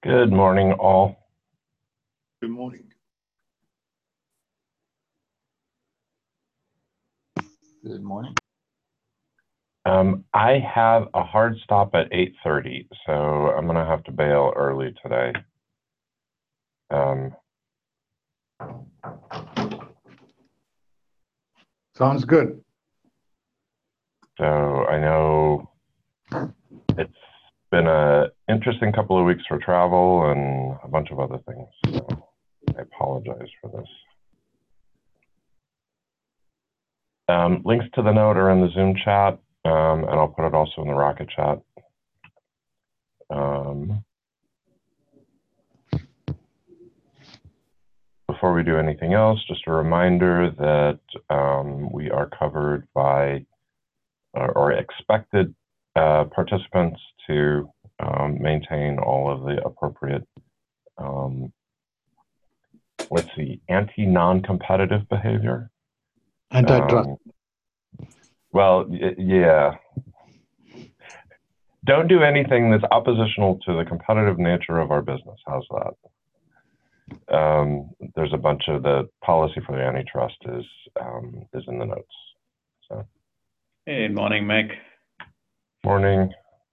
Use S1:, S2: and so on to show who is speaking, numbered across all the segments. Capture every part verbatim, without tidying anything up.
S1: Good morning, all.
S2: Good morning.
S3: Good morning.
S1: Um, I have a hard stop at eight thirty, so I'm going to have to bail early today. Um,
S4: Sounds good.
S1: so I know it's been an interesting couple of weeks for travel and a bunch of other things, so I apologize for this. Um, links to the note are in the Zoom chat, um, and I'll put it also in the Rocket chat. Um, before we do anything else, just a reminder that um, we are covered by or, or expected uh, participants to um, maintain all of the appropriate, um, let's see, anti-non-competitive behavior.
S4: Antitrust.
S1: Um, well, yeah. Don't do anything that's oppositional to the competitive nature of our business. How's that? Um, there's a bunch of the policy for the antitrust is um, is in the notes. So.
S5: Hey, morning, Mick.
S1: Morning.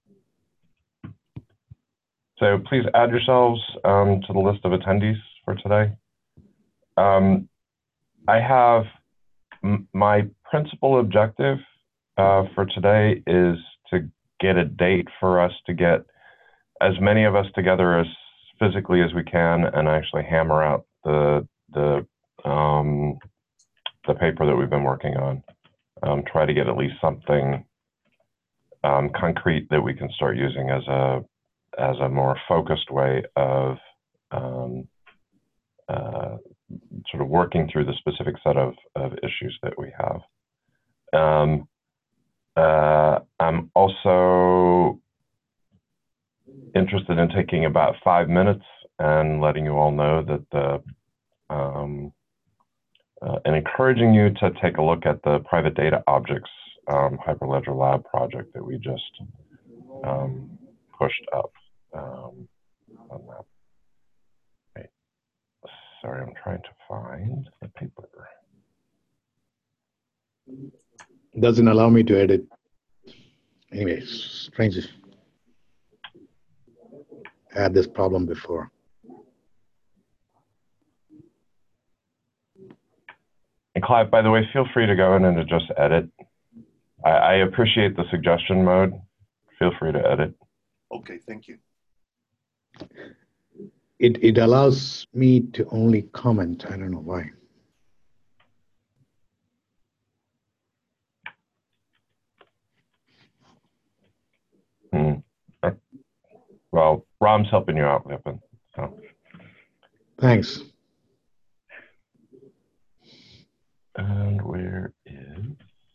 S1: So please add yourselves um, to the list of attendees for today. Um, I have m my principal objective uh, for today is to get a date for us to get as many of us together as physically as we can and actually hammer out the the um, the paper that we've been working on. Um, try to get at least something um, concrete that we can start using as a as a more focused way of um, uh, sort of working through the specific set of, of issues that we have. Um, uh, I'm also interested in taking about five minutes and letting you all know that the um, uh, and encouraging you to take a look at the private data objects um, Hyperledger Lab project that we just um, pushed up um, on that. Wait, sorry, I'm trying to find the paper.
S4: Doesn't allow me to edit. Anyway, strange. I had this problem before.
S1: And Clive, by the way, feel free to go in and to just edit. I, I appreciate the suggestion mode. Feel free to edit.
S2: Okay, thank you.
S4: It, it allows me to only comment. I don't know why.
S1: Hmm. Well, Ram's helping you out, Vipin. So.
S4: Thanks.
S1: And where is...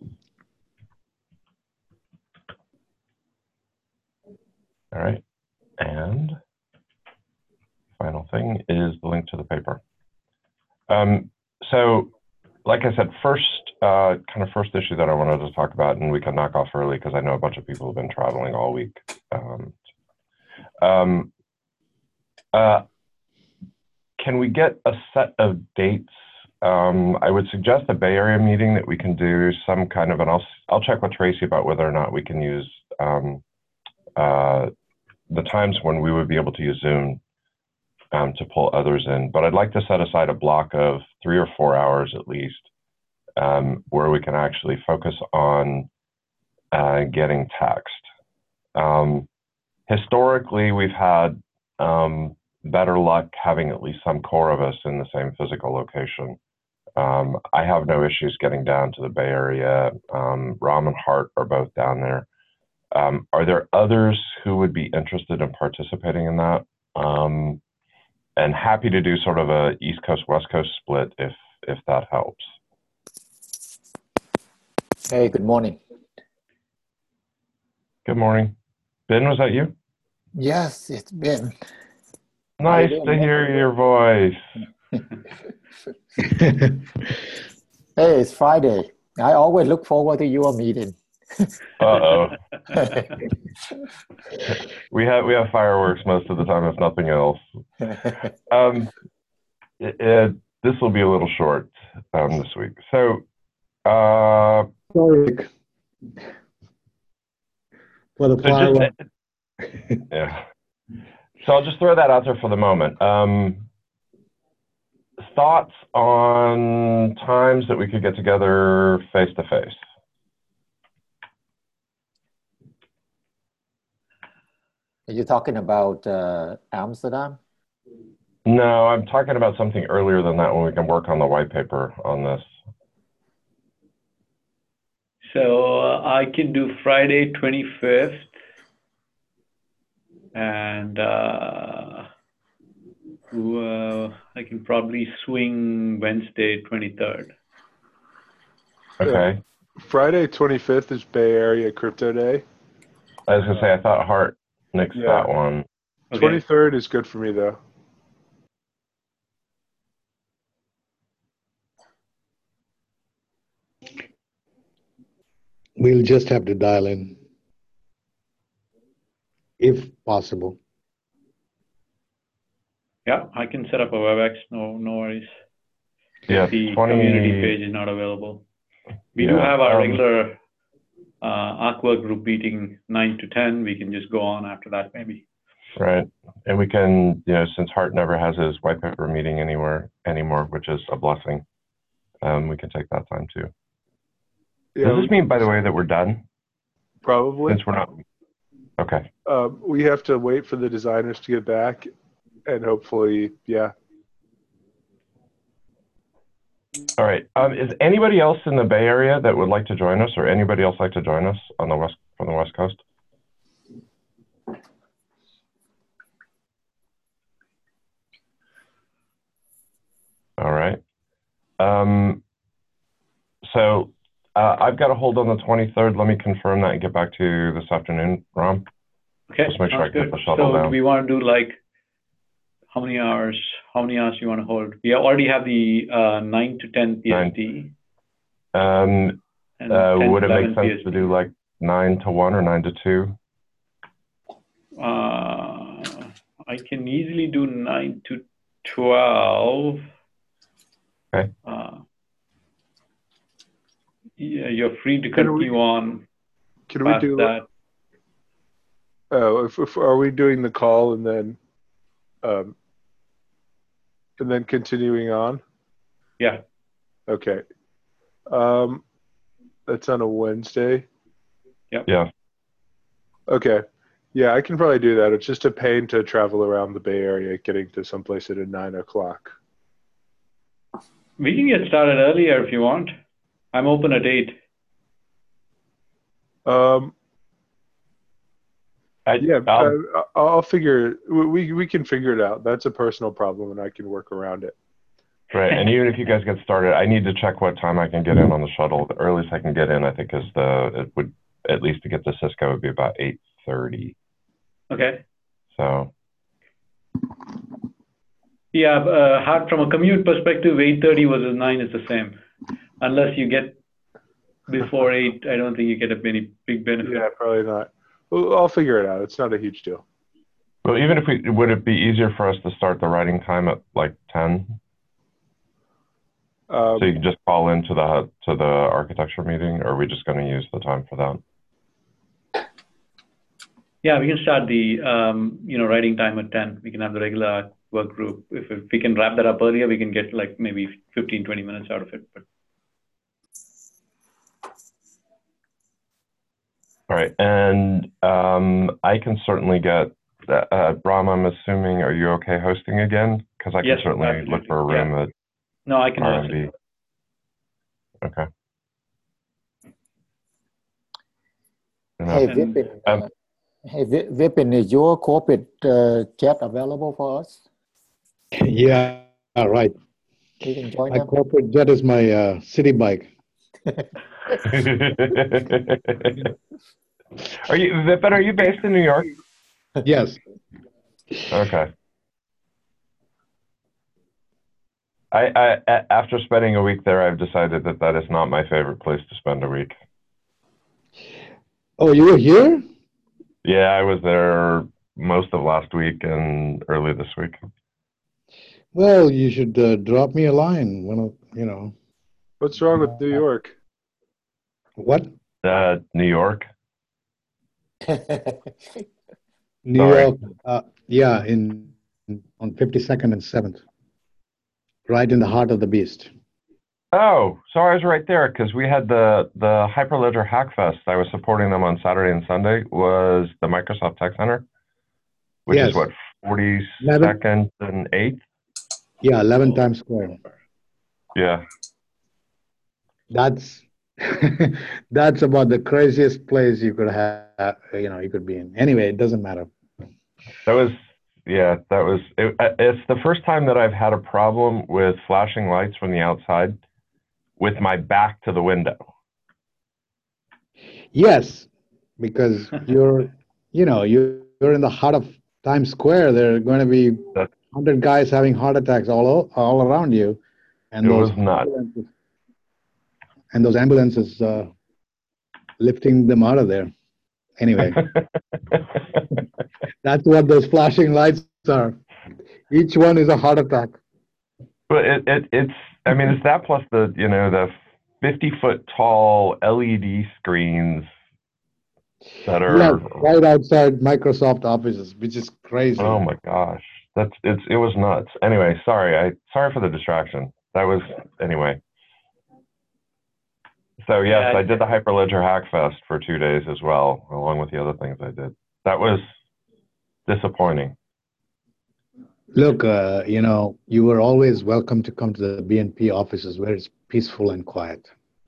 S1: All right. And final thing is the link to the paper. Um, so, like I said, first, uh, kind of first issue that I wanted to talk about, and we can knock off early because I know a bunch of people have been traveling all week. Um, um, uh, can we get a set of dates? Um, I would suggest a Bay Area meeting that we can do some kind of, and I'll I'll check with Tracy about whether or not we can use um, uh, the times when we would be able to use Zoom um, to pull others in. But I'd like to set aside a block of three or four hours at least, um, where we can actually focus on uh, getting text. Um, historically, we've had um, better luck having at least some core of us in the same physical location. Um, I have no issues getting down to the Bay Area. Um, Ram and Hart are both down there. Um, are there others who would be interested in participating in that? Um, and happy to do sort of a East Coast, West Coast split if, if that helps.
S3: Hey, good morning.
S1: Good morning. Ben, was that you?
S3: Yes, it's been.
S1: Nice to hear your voice.
S3: Hey, it's Friday. I always look forward to your meeting.
S1: Uh-oh. We have we have fireworks most of the time, if nothing else. Um, it, it, this will be a little short um, this week. So, uh,
S4: Sorry for the
S1: so
S4: firework.
S1: just, yeah. So I'll just throw that out there for the moment. Um, thoughts on times that we could get together face to face?
S3: Are you talking about uh, Amsterdam?
S1: No, I'm talking about something earlier than that when we can work on the white paper on this.
S5: So uh, I can do Friday twenty-fifth, and uh, uh, I can probably swing Wednesday twenty-third.
S1: Okay.
S6: Friday twenty-fifth is Bay Area Crypto Day.
S1: I was gonna say I thought Hart nixed
S6: Yeah.
S1: that one.
S5: Okay.
S6: twenty-third is good for me though.
S4: We'll just have to dial in, if possible.
S5: Yeah, I can set up a WebEx. No, no worries.
S1: Yeah,
S5: The
S1: twenty.
S5: community page is not available. We do
S1: Yeah,
S5: have our
S1: um,
S5: regular uh, Aqua group meeting nine to ten. We can just go on after that, maybe.
S1: Right, and we can, you know, since Hart never has his white paper meeting anywhere anymore, which is a blessing, um, we can take that time too.
S6: Yeah,
S1: Does
S6: we
S1: this mean,
S6: can-
S1: by the way, that we're done?
S6: Probably.
S1: Since we're not. Okay.
S6: Uh, we have to wait for the designers to get back, and hopefully, yeah.
S1: All right. Um, is anybody else in the Bay Area that would like to join us, or anybody else like to join us on the west from the West Coast? All right. Um, so uh, I've got a hold on the twenty-third. Let me confirm that and get back to you this afternoon, Ram.
S5: Okay,
S1: Just make sure I
S5: sounds
S1: get
S5: good.
S1: the shuttle
S5: So do
S1: down.
S5: we want to do like how many hours? How many hours do you want to hold? We already have the uh, nine to ten P S T.
S1: Um,
S5: And
S1: uh,
S5: ten
S1: would
S5: to
S1: it make
S5: eleven
S1: sense
S5: P S T.
S1: to do like nine to one or nine to two?
S5: Uh, I can easily do nine to twelve.
S1: Okay.
S5: Uh, yeah, you're free to
S6: Can we-
S5: continue on
S6: Can we
S5: past
S6: do?
S5: that.
S6: Oh, if, if are we doing the call and then, um, and then continuing on?
S5: Yeah.
S6: Okay. Um, that's on a Wednesday.
S1: Yeah.
S6: Okay. Yeah, I can probably do that. It's just a pain to travel around the Bay Area, getting to someplace at a nine o'clock.
S5: We can get started earlier if you want. I'm open at eight.
S6: Um,
S1: I,
S6: yeah,
S1: I'll,
S6: uh, I'll figure. We we can figure it out. That's a personal problem, and I can work around it.
S1: right. And even if you guys get started, I need to check what time I can get in on the shuttle. The earliest I can get in, I think, is the it would at least to get to Cisco would be about eight thirty.
S5: Okay.
S1: So
S5: Yeah, uh, hard from a commute perspective, eight thirty versus nine is the same. Unless you get before eight, I don't think you get a any big benefit.
S6: Yeah, probably not. Well, I'll figure it out. It's not a huge deal.
S1: well, even if we would it be easier for us to start the writing time at like ten?
S6: Um,
S1: So you can just call into the to the architecture meeting, or are we just going to use the time for that?
S5: Yeah, we can start the um, you know writing time at ten. We can have the regular work group. If, if we can wrap that up earlier, we can get like maybe fifteen, twenty minutes out of it. But
S1: All right, and um, I can certainly get that. Uh, Bram, I'm assuming, are you okay hosting again? Because I can
S5: Yes,
S1: certainly
S5: absolutely.
S1: look for a room at
S5: no, I can
S1: R
S5: host
S1: M
S5: it.
S1: B. Okay.
S3: Hey,
S1: Enough.
S5: And-
S3: Vipin,
S1: Um,
S3: uh, hey, Vi- Vipin, is your corporate uh, chat available for us?
S4: Yeah, right.
S3: We can join
S4: My
S3: them.
S4: corporate jet is my uh, city bike.
S1: Are you, Vipin, are you based in New York?
S4: Yes.
S1: Okay. I, I, a- after spending a week there, I've decided that that is not my favorite place to spend a week.
S4: Oh, you were here?
S1: Yeah, I was there most of last week and early this week.
S4: Well, you should uh, drop me a line. One of, you know,
S6: What's wrong with New York?
S4: what?
S1: Uh, New York.
S4: New
S1: Sorry.
S4: York. Uh, yeah, in on fifty-second and seventh, right in the heart of the beast.
S1: Oh, so I was right there because we had the the Hyperledger Hackfest. I was supporting them on Saturday and Sunday. Was the Microsoft Tech Center, which
S4: Yes.
S1: is what forty-second and eighth.
S4: Yeah, eleven Times Square.
S1: Yeah.
S4: That's that's about the craziest place you could have, you know, you could be in. Anyway, it doesn't matter.
S1: That was, yeah, that was, it, it's the first time that I've had a problem with flashing lights from the outside with my back to the window.
S4: Yes, because you're, you know, you're, you're in the heart of Times Square. There are going to be
S1: That's,
S4: one hundred guys having heart attacks all o- all around you, and
S1: it
S4: those
S1: was nuts.
S4: ambulances, and those ambulances uh, lifting them out of there. Anyway, that's what those flashing lights are. Each one is a heart attack.
S1: But it, it, it's, I mean, it's that plus the, you know, the fifty foot tall L E D screens that are,
S4: Yeah, right outside Microsoft offices, which is crazy.
S1: oh my gosh, that's, it's, it was nuts. Anyway, sorry, I, sorry for the distraction. That was, anyway. So yes,
S5: Yeah,
S1: I did the Hyperledger Hackfest for two days as well, along with the other things I did. That was disappointing.
S4: Look, uh, you know, you were always welcome to come to the B N P offices where it's peaceful and quiet.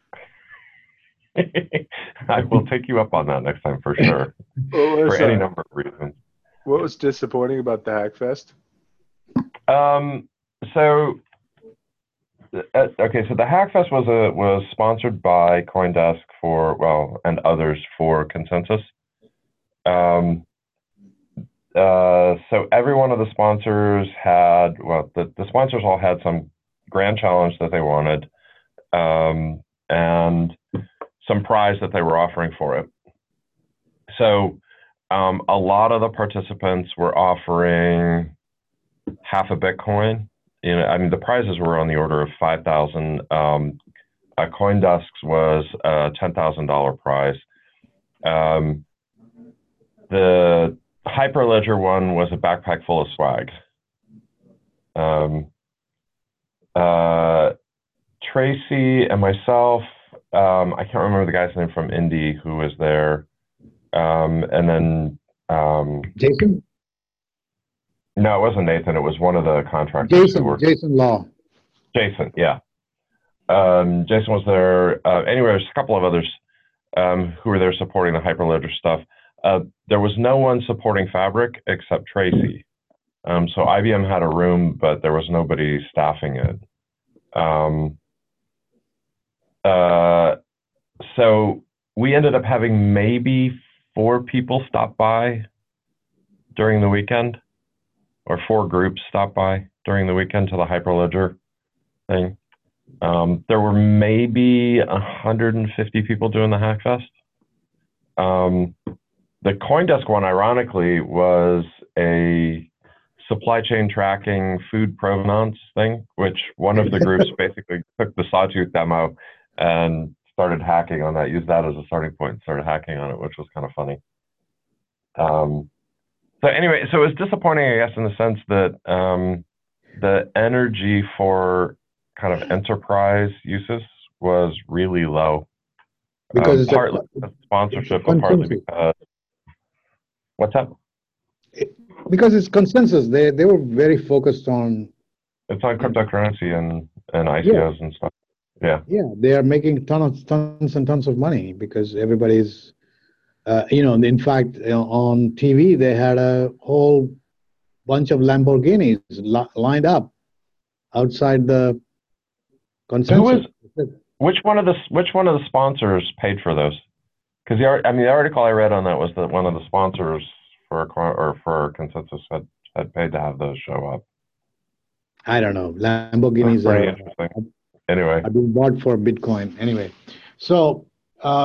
S1: I will take you up on that next time for sure,
S6: What was,
S1: for any
S6: uh,
S1: number of reasons.
S6: what was disappointing about the Hackfest?
S1: Um, so, uh, okay, so the Hackfest was a was sponsored by CoinDesk for well, and others for Consensus. Um, uh, so every one of the sponsors had well, the the sponsors all had some grand challenge that they wanted, um, and some prize that they were offering for it. So um, a lot of the participants were offering half a Bitcoin. You know, I mean, the prizes were on the order of five thousand. Um, uh, CoinDesk's was a ten thousand dollar prize. Um, the Hyperledger one was a backpack full of swag. Um, uh, Tracy and myself, um, I can't remember the guy's name from Indy who was there. Um, and then, um,
S4: Jason?
S1: no, it wasn't Nathan. It was one of the contractors who
S4: Jason,
S1: worked.
S4: Jason Law.
S1: Jason, yeah. Um, Jason was there. Uh, anyway, there's a couple of others um, who were there supporting the Hyperledger stuff. Uh, there was no one supporting Fabric except Tracy. Um, so I B M had a room, but there was nobody staffing it. Um, uh, so we ended up having maybe four people stop by during the weekend, or four groups stop by during the weekend to the Hyperledger thing. Um, there were maybe one hundred fifty people doing the Hackfest. Um, the CoinDesk one, ironically, was a supply chain tracking food provenance thing, which one of the groups basically took the Sawtooth demo and started hacking on that, used that as a starting point and started hacking on it, which was kind of funny. Um, so anyway, so it was disappointing, I guess, in the sense that um, the energy for kind of enterprise uses was really low.
S4: Because
S1: um,
S4: it's a-
S1: partly because sponsorship,
S4: it's
S1: but partly
S4: consensus.
S1: because what's that?
S4: Because it's consensus. They they were very focused on,
S1: It's on cryptocurrency and and I C Os and stuff. Yeah.
S4: yeah, they are making tons, tons and tons of money because everybody's, uh, you know, in fact, you know, on T V, they had a whole bunch of Lamborghinis li- lined up outside the consensus.
S1: was- Which one of the which one of the sponsors paid for those? Because the ar- I mean the article I read on that was that one of the sponsors for a, co- or for Consensus had had paid to have those show up.
S4: I don't know.
S1: That's
S4: Lamborghinis
S1: pretty
S4: are,
S1: interesting. Anyway,
S4: are being bought for Bitcoin. Anyway, so uh,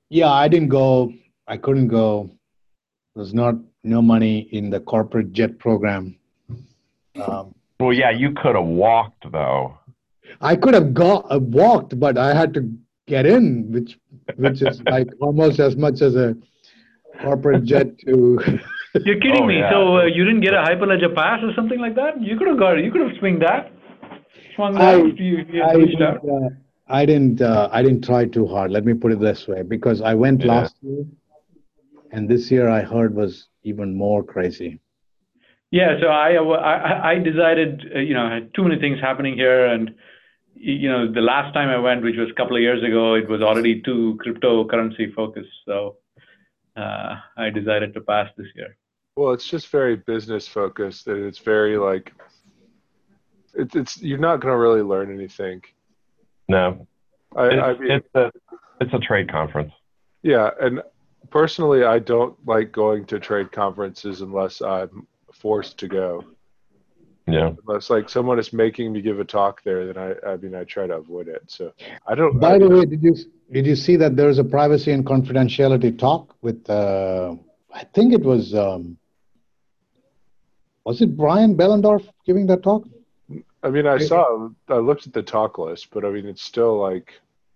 S4: Yeah, I didn't go. I couldn't go. There's not no money in the corporate jet program. Um,
S1: Well, yeah, you could have walked though.
S4: I could have got uh, walked, but I had to get in, which which is like almost as much as a corporate jet to.
S5: You're kidding
S1: Oh,
S5: me.
S1: yeah.
S5: So uh, you didn't get a Hyperledger pass or something like that? You could have got. You could have swung that. Swung that.
S4: I
S5: if you, if you had
S4: I
S5: reached
S4: didn't,
S5: out.
S4: uh, I didn't uh, I didn't try too hard. Let me put it this way, because I went
S1: Yeah.
S4: last year, and this year I heard was even more crazy.
S5: Yeah, so I, I, I decided, uh, you know, I had too many things happening here, and you know, the last time I went, which was a couple of years ago, it was already too cryptocurrency focused. So uh, I decided to pass this year.
S6: Well, it's just very business focused, and it's very like it's it's you're not going to really learn anything.
S1: No,
S6: I,
S1: it's,
S6: I mean,
S1: it's a it's a trade conference.
S6: yeah, and personally, I don't like going to trade conferences unless I'm forced to go.
S1: Yeah.
S6: Unless like someone is making me give a talk there, then I I mean I try to avoid it. So I don't.
S4: By
S6: I,
S4: the way, did you did you see that there was a privacy and confidentiality talk with? Uh, I think it was. Um, was it Brian Bellendorf giving that talk?
S6: I mean, I saw. I looked at the talk list, but I mean, it's still like,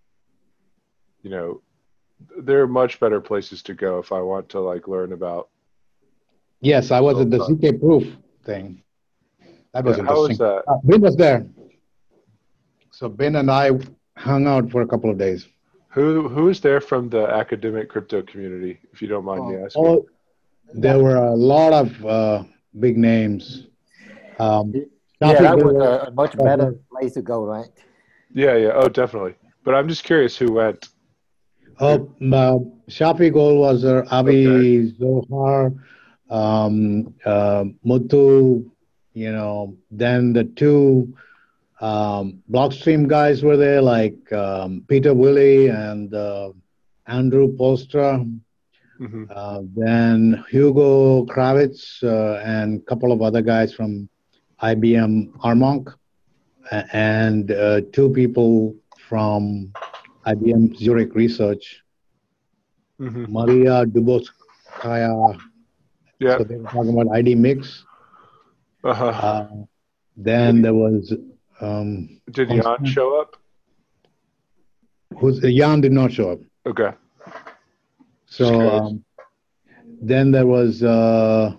S6: you know, there are much better places to go if I want to like learn about.
S4: Yes, I was at the Z K Proof thing. That was
S6: Yeah, how was
S4: interesting.
S6: that?
S4: Uh, Ben was there. So Ben and I hung out for a couple of days.
S6: Who who is there from the academic crypto community, if you don't mind me asking?
S4: Oh, there were a lot of uh, big names. Um,
S3: Yeah,
S4: Shafi
S3: that was
S4: Gul-
S3: a, a much better place to go, right?
S6: Yeah, yeah. Oh, definitely. But I'm just curious who went.
S4: Oh, uh, Shafi Goldwasser, Avi
S6: Okay.
S4: Zohar, um, uh, Muthu, you know, then the two um, Blockstream guys were there, like um, Peter Willey and uh, Andrew Postra.
S6: Mhm.
S4: Uh, then Hugo Kravitz uh, and a couple of other guys from I B M Armonk, a- and uh, two people from I B M Zurich Research,
S6: Mhm.
S4: Maria Dubovskaya.
S6: Yeah.
S4: So they were talking about I D Mix.
S6: Uh-huh.
S4: Uh, then there was um,
S6: Did Jan
S4: Constant-
S6: show up?
S4: who's Jan did not show up.
S6: Okay.
S4: So
S6: Just curious.
S4: um, then there was uh,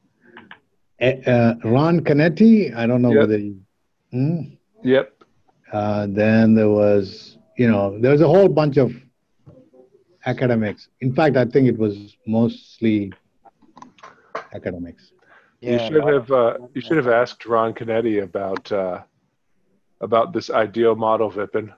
S4: eh, uh, Ron Canetti. I don't know
S6: Yep.
S4: whether. You, hmm?
S6: Yep.
S4: Uh, then there was, you know, there was a whole bunch of academics. In fact, I think it was mostly academics.
S6: You should have uh, you should have asked Ron Canetti about uh, about this ideal model, Vipin.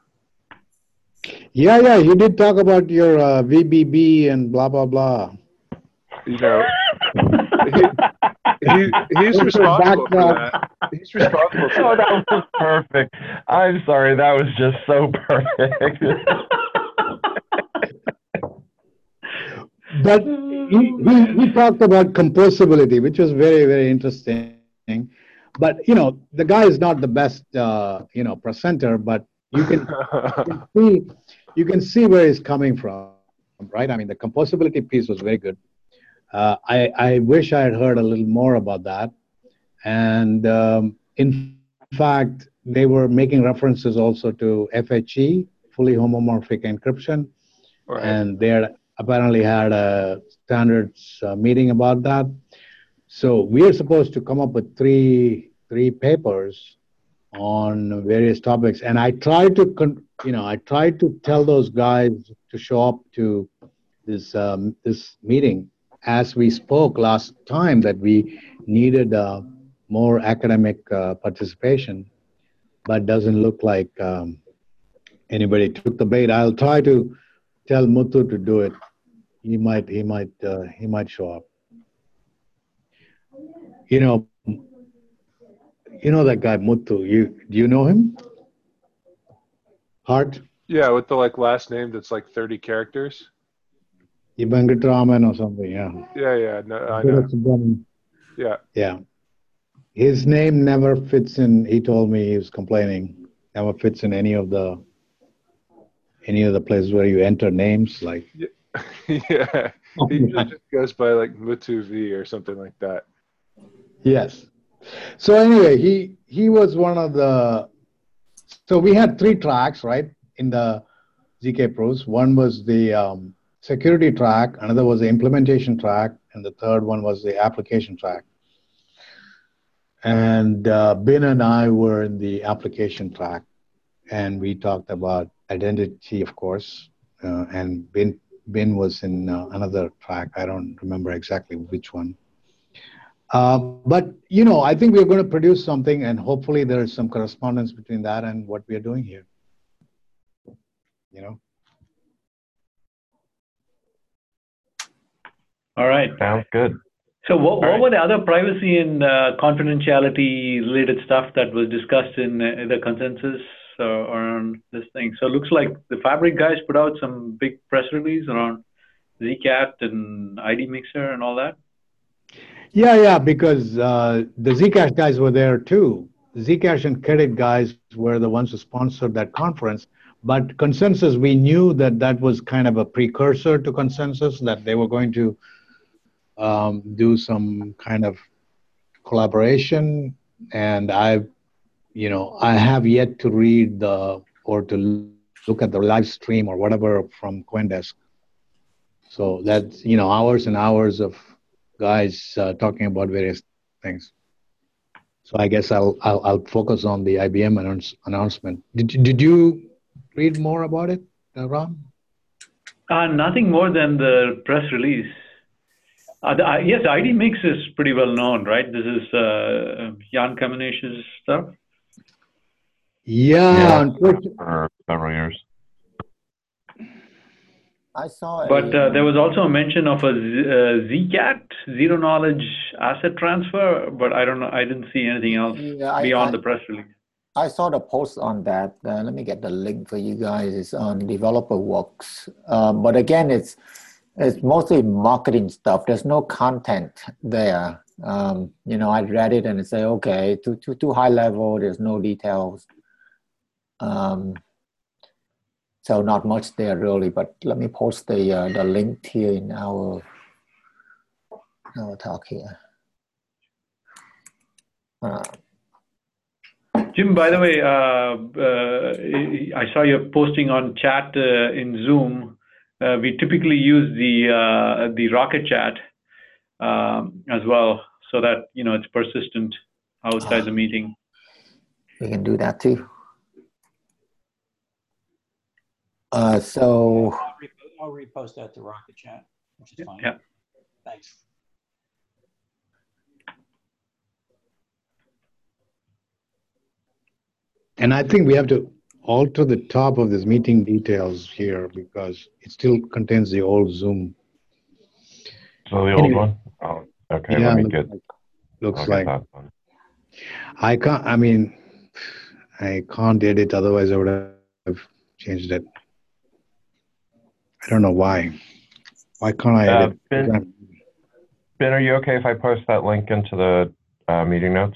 S4: Yeah, yeah, you did talk about your uh, V B B and blah blah blah.
S6: You know, he, he he's responsible for that. He's responsible for
S1: Oh,
S6: that.
S1: that was perfect. I'm sorry, that was just so perfect.
S4: But he, he, he talked about composability, which was very, very interesting. But, you know, the guy is not the best, uh, you know, presenter, but you can, you can see, you can see where he's coming from, right? I mean, the composability piece was very good. Uh, I, I wish I had heard a little more about that. And um, in fact, they were making references also to F H E, fully homomorphic encryption.
S6: Right.
S4: And they had apparently had a standards uh, meeting about that. So we are supposed to come up with three three papers on various topics. And I tried to, con- you know, I tried to tell those guys to show up to this um, this meeting as we spoke last time that we needed uh, more academic uh, participation, but doesn't look like um, anybody took the bait. I'll try to tell Muthu to do it. He might, he might, uh, he might show up. You know, you know that guy Muthu. You do you know him? Hart,
S6: Yeah, with the like last name that's like thirty characters.
S4: Ibangatraman or something. Yeah.
S6: Yeah, yeah, no, I know. Yeah.
S4: Yeah. His name never fits in. He told me he was complaining. Never fits in any of the any of the places where you enter names. Like
S6: Yeah, he usually just goes by like Mutu V or something like that.
S4: Yes. So anyway, he he was one of the. So we had three tracks, right, in the Z K Pros. One was the um, security track, another was the implementation track, and the third one was the application track. And uh, Bin and I were in the application track, and we talked about identity, of course, uh, and Bin Bin was in uh, another track. I don't remember exactly which one. Uh, but you know, I think we're going to produce something, and hopefully there is some correspondence between that and what we are doing here. You know.
S5: All right.
S1: Sounds good.
S5: So what, what
S1: right.
S5: were the other privacy and uh, confidentiality related stuff that was discussed in uh, the consensus uh, around this thing? So it looks like the Fabric guys put out some big press release around Zcat and I D Mixer and all that.
S4: Yeah, yeah, because uh, the Zcash guys were there too. Zcash and Credit guys were the ones who sponsored that conference. But Consensus, we knew that that was kind of a precursor to Consensus, that they were going to um, do some kind of collaboration. And I, you know, I have yet to read the or to look at the live stream or whatever from Coindesk. So that's, you know, hours and hours of guys uh, talking about various things. So I guess I'll I'll, I'll focus on the I B M announce, announcement. Did you, did you read more about it, uh, Ram?
S5: Uh, nothing more than the press release. Uh, the, uh, yes, I D Mix is pretty well known, right? This is uh, Jan Kamenish's stuff.
S4: Yeah,
S1: Yeah,
S4: unfortunately.
S1: for several years.
S3: I saw.
S5: But
S3: a,
S5: uh, there was also a mention of a Z, uh, Zcat, zero knowledge asset transfer, but I don't know. I didn't see anything else
S3: Yeah, I,
S5: beyond
S3: I,
S5: the press release.
S3: I saw the post on that. Uh, let me get the link for you guys. It's on Developer Works. Um, but again, it's it's mostly marketing stuff. There's no content there. Um, you know, I read it and I say, okay, too too too high level. There's no details. Um, so not much there really. But let me post the uh, the link here in our our talk here. Uh,
S5: Jim, by the way, uh, uh, I saw your posting on chat uh, in Zoom. Uh, we typically use the uh, the Rocket Chat um, as well, so that you know it's persistent outside the meeting.
S3: We can do that too. Uh, so
S7: I'll, re I'll repost that to Rocket Chat, which is fine.
S5: Yeah.
S7: Thanks.
S4: And I think we have to alter the top of this meeting details here because it still contains the old Zoom.
S1: So the
S4: Anyway.
S1: old one? Oh, okay.
S4: Yeah,
S1: Let me
S4: looks
S1: get,
S4: like- looks
S1: I'll
S4: like
S1: get that done.
S4: I can't. I mean, I can't edit. Otherwise, I would have changed it. I don't know why. Why can't I
S1: Uh,
S4: edit?
S1: Ben, Ben, are you okay if I post that link into the uh, meeting notes?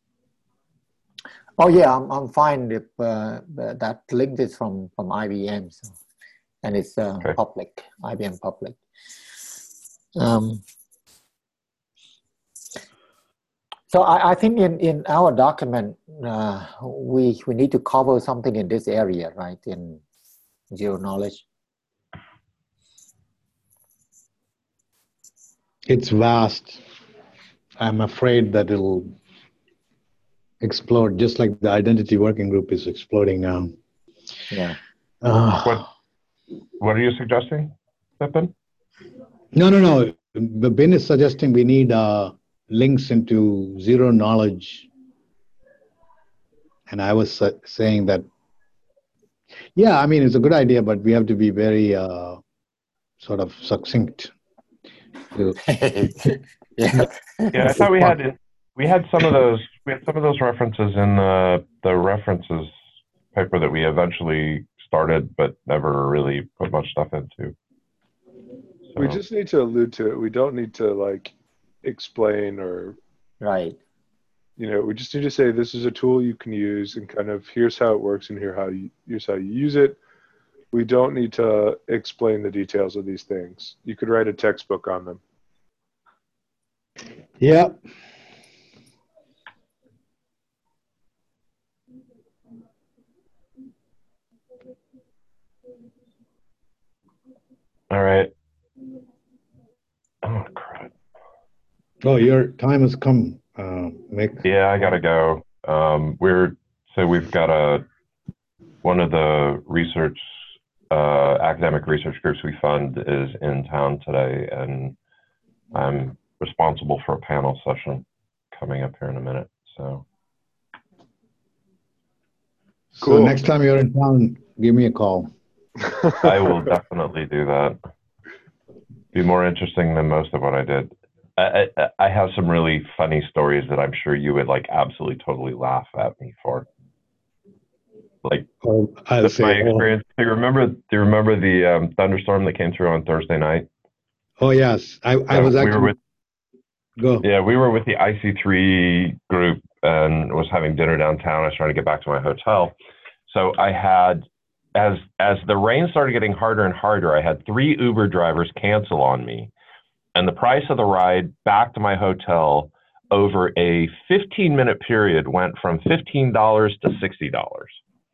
S3: Oh yeah, I'm I'm fine if uh, that link is from from I B M, so, and it's uh,
S1: Okay.
S3: public, I B M public. Um, so I, I think in in our document uh, we we need to cover something in this area, right? In zero knowledge.
S4: It's vast. I'm afraid that it'll explode, just like the identity working group is exploding now.
S3: Yeah.
S4: Uh,
S1: What What are you suggesting, Vipin?
S4: no, no, no. The bin is suggesting we need uh, links into zero knowledge. And I was uh, saying that, yeah, I mean, it's a good idea, but we have to be very uh, sort of succinct. To,
S3: Yeah.
S1: Yeah, I thought we had we had some of those we had some of those references in the the references paper that we eventually started but never really put much stuff into.
S6: We
S1: So,
S6: just need to allude to it. We don't need to like explain or,
S3: Right.
S6: you know, we just need to say this is a tool you can use and kind of here's how it works and here how you here's how you use it. We don't need to explain the details of these things. You could write a textbook on them.
S4: Yeah.
S1: All right. Oh, crap.
S4: Oh, your time has come, uh, Mick.
S1: Yeah, I gotta go. Um, we're so we've got a one of the research uh, academic research groups we fund is in town today, and I'm responsible for a panel session coming up here in a minute. So
S4: So
S6: Cool.
S4: next time you're in town, give me a call.
S1: I will definitely do that. Be more interesting than most of what I did. I, I, I have some really funny stories that I'm sure you would like absolutely totally laugh at me for. Like
S4: Oh, I'll
S1: that's my
S4: say, oh,
S1: experience. Do you remember? Do you remember the um, thunderstorm that came through on Thursday night?
S4: oh yes, I, I
S1: So
S4: was
S1: we
S4: actually,
S1: were with
S4: go.
S1: yeah, we were with the I C three group and was having dinner downtown. I was trying to get back to my hotel, so I had as as the rain started getting harder and harder, I had three Uber drivers cancel on me, and the price of the ride back to my hotel over a fifteen minute period went from fifteen dollars to sixty dollars.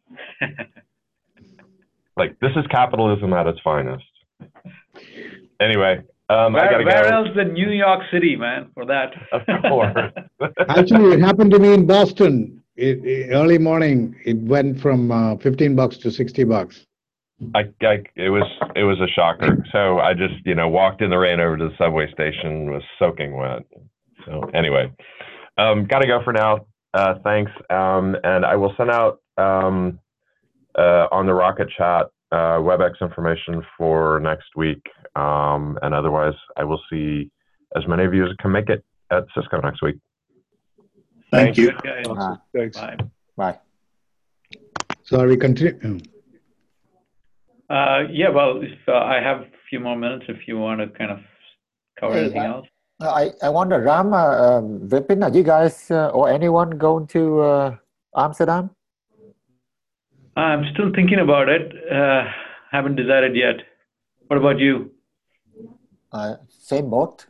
S1: Like, this is capitalism at its finest. Anyway, um, I
S5: Where,
S1: gotta
S5: where
S1: go.
S5: else than New York City, man, for that?
S1: Of course.
S4: Actually, it happened to me in Boston. It, it- early morning, it went from uh, fifteen bucks to sixty bucks.
S1: I, I, it was, it was a shocker. So I just, you know, walked in the rain over to the subway station, was soaking wet. So anyway, um, gotta go for now. Uh, thanks. Um, and I will send out um, uh, on the Rocket Chat uh, WebEx information for next week. Um, and otherwise, I will see as many of you as can make it at Cisco next week.
S2: Thank you.
S5: Good, guys.
S3: Uh,
S6: Thanks.
S5: Bye.
S3: Bye.
S4: So are we continue?
S5: Uh, yeah, well, if, uh, I have a few more minutes if you want to kind of cover
S3: Hey,
S5: anything
S3: I-
S5: else.
S3: I, I wonder, Ram, uh, um, Vipin, are you guys uh, or anyone going to uh, Amsterdam?
S5: I'm still thinking about it. Uh, haven't decided yet. What about you?
S3: Uh, same boat.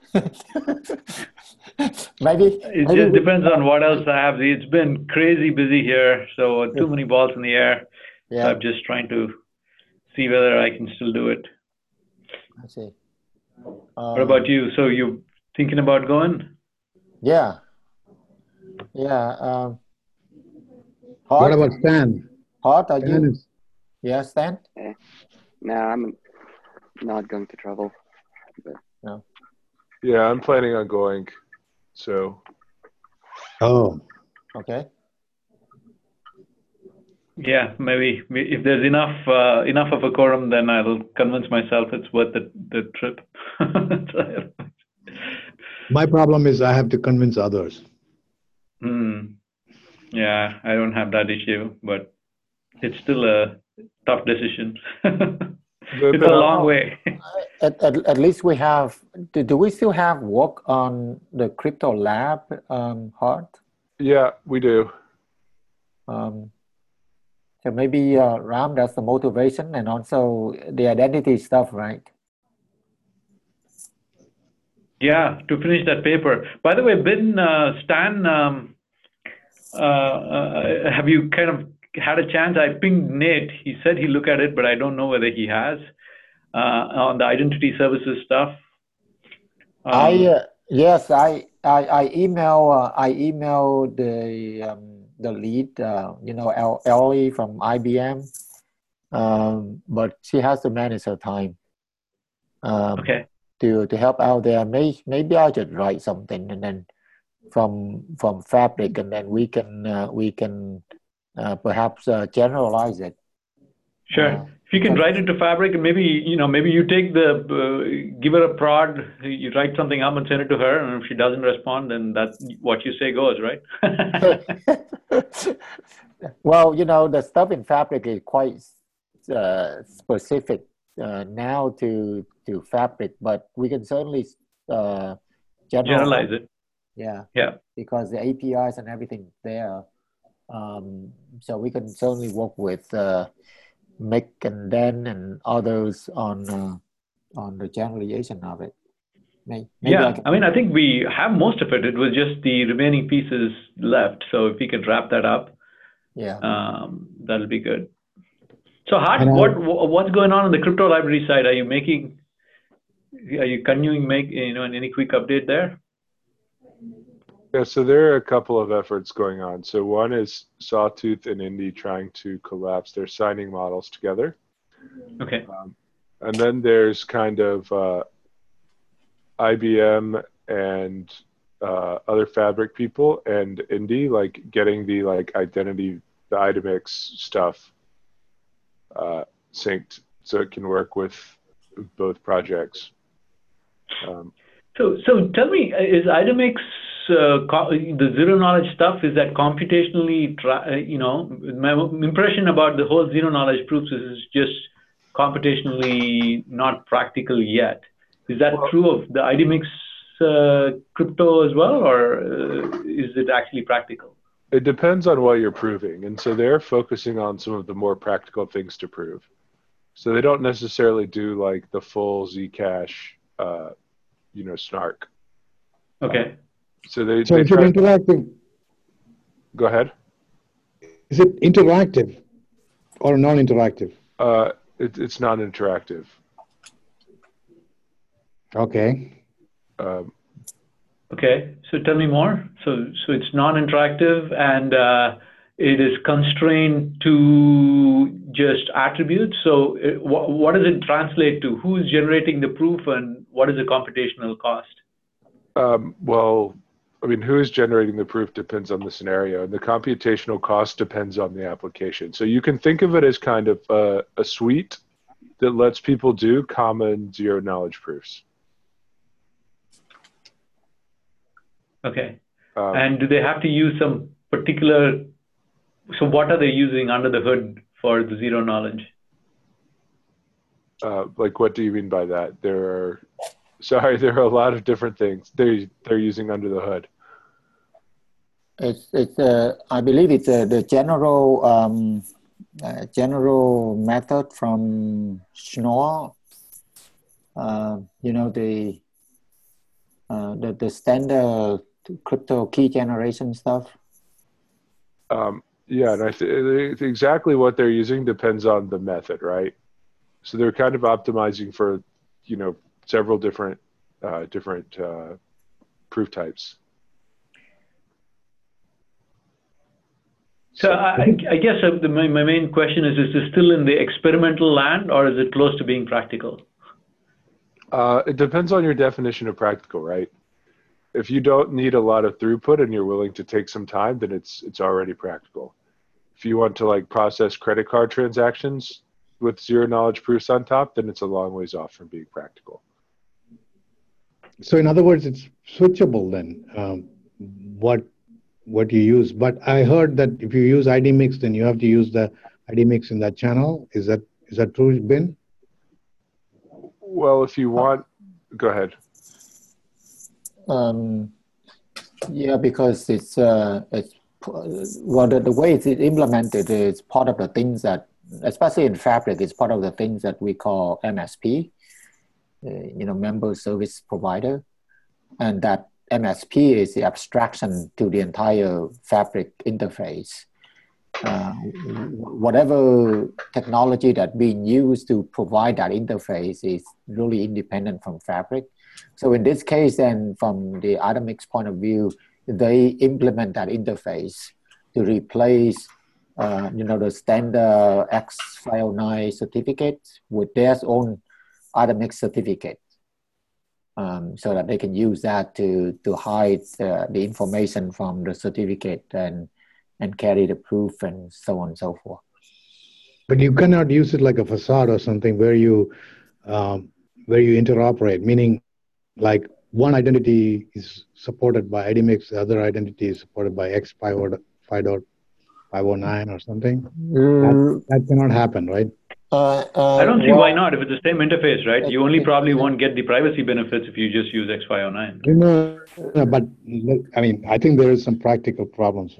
S3: maybe.
S5: It
S3: maybe
S5: just
S3: we-
S5: depends on what else I have. It's been crazy busy here, so too many balls in the air. So
S3: Yeah,
S5: I'm just trying to see whether I can still do it.
S3: I see.
S5: What
S3: Uh,
S5: about you? So you thinking about going?
S3: Yeah, yeah. Um,
S4: What
S3: Hart,
S4: about Stan?
S3: Hart, are
S4: Stan
S3: you?
S4: is,
S3: Yeah, Stan?
S8: No, I'm not going to travel.
S6: Yeah, I'm planning on going. So
S4: oh,
S3: Okay.
S5: Yeah, maybe if there's enough uh, enough of a quorum, then I'll convince myself it's worth the the trip.
S4: my problem is I have to convince others.
S5: Hmm. Yeah, I don't have that issue, but it's still a tough decision. It's a long way.
S3: At, at, at least we have, do, do we still have work on the crypto lab, um, Hart?
S6: yeah, we do.
S3: Um, so maybe uh, Ram, that's the motivation and also the identity stuff, right?
S5: Yeah, to finish that paper. By the way, Ben, uh, Stan, um, uh, uh, have you kind of had a chance? I pinged Nate. He said he looked at it, but I don't know whether he has uh, on the identity services stuff. Um,
S3: I uh, yes, I I, I email uh, I email the um, the lead, uh, you know, El- Ellie from I B M, um, but she has to manage her time. Um,
S5: okay.
S3: to to help out there. May, maybe I should write something and then from from Fabric, and then we can uh, we can uh, perhaps uh, generalize it.
S5: Sure.
S3: Uh,
S5: If you can write it to Fabric, and maybe you know, maybe you take the uh, give her a prod, you write something up and send it to her, and if she doesn't respond, then that's what you say goes, right?
S3: well, you know, the stuff in Fabric is quite uh, specific uh, now to to Fabric, but we can certainly uh,
S5: Generalize it.
S3: Yeah.
S5: Yeah.
S3: Because the A P Is and everything there, um, so we can certainly work with uh, Mick and Dan and others on uh, on the generalization of it. Maybe, maybe
S5: Yeah,
S3: I, can...
S5: I mean, I think we have most of it. It was just the remaining pieces left. So if we could wrap that up,
S3: yeah,
S5: um, that'll be good. So Hart,
S4: And I-
S5: what what's going on on the crypto library side? Are you making, are you continuing make, you know, any quick update there?
S6: Yeah, so there are a couple of efforts going on. So one is Sawtooth and Indy trying to collapse their signing models together.
S5: Okay.
S6: Um, and then there's kind of uh, I B M and uh, other Fabric people and Indy like getting the like identity, the IDEMIX stuff uh, synced so it can work with both projects. Um,
S5: So, so tell me, is IDEMIX uh, co- the zero knowledge stuff? Is that computationally, tra- uh, you know, my impression about the whole zero knowledge proofs is it's just computationally not practical yet. Is that
S6: Well-
S5: true of the IDEMIX uh, crypto as well, or uh, is it actually practical?
S6: It depends on what you're proving. And so they're focusing on some of the more practical things to prove. So they don't necessarily do like the full Zcash, uh, you know, snark.
S5: Okay.
S6: So they,
S4: So
S6: they
S4: is it
S6: try,
S4: interactive?
S6: go ahead.
S4: Is it interactive or non-interactive?
S6: Uh, it, it's not interactive.
S4: Okay.
S6: Um,
S5: Okay, so tell me more. So, so it's non-interactive and uh, it is constrained to just attributes. So, it, wh what does it translate to? Who is generating the proof, and what is the computational cost?
S6: um, well, I mean, who is generating the proof depends on the scenario, and the computational cost depends on the application. So you can think of it as kind of a, a suite that lets people do common zero knowledge proofs.
S5: Okay.
S6: Um,
S5: And do they have to use some particular, so what are they using under the hood for the zero knowledge?
S6: uh, like, what do you mean by that? There are, sorry, there are a lot of different things they they're using under the hood.
S3: it's it's uh, I believe it's uh, the general um, uh, general method from Schnorr. Uh, you know the uh, the the standard crypto key generation stuff.
S6: Um, yeah, and I think exactly what they're using depends on the method, right? So they're kind of optimizing for, you know, several different uh, different uh, proof types.
S5: So I, I guess uh, the, my, my main question is, is this still in the experimental land, or is it close to being practical?
S6: Uh, it depends on your definition of practical, right? If you don't need a lot of throughput and you're willing to take some time, then it's it's already practical. If you want to like process credit card transactions with zero knowledge proofs on top, then it's a long ways off from being practical.
S4: So in other words, it's switchable then, um, what what you use. But I heard that if you use IDEMIX, then you have to use the IDEMIX in that channel. Is that is that true, Ben?
S6: Well, if you want, go ahead.
S3: Um, yeah, because it's uh, it's well the, the way it's implemented is part of the things that, especially in Fabric, it's part of the things that we call M S P, uh, you know, member service provider, and that M S P is the abstraction to the entire Fabric interface. Uh, whatever technology that being used to provide that interface is really independent from Fabric. So in this case, then from the IDEMIX point of view, they implement that interface to replace, uh, you know, the standard X five oh nine certificate with their own IDEMIX certificate, um, so that they can use that to to hide uh, the information from the certificate and and carry the proof and so on and so forth.
S4: But you cannot use it like a facade or something where you um, where you interoperate, meaning like one identity is supported by IDEMIX, the other identity is supported by X five oh nine or something. That, that cannot happen, right?
S3: Uh, uh,
S5: I don't see
S3: well,
S5: why not. If it's the same interface, right? You only probably won't get the privacy benefits if you just use X five oh nine.
S4: No, no, but I mean, I think there is some practical problems with,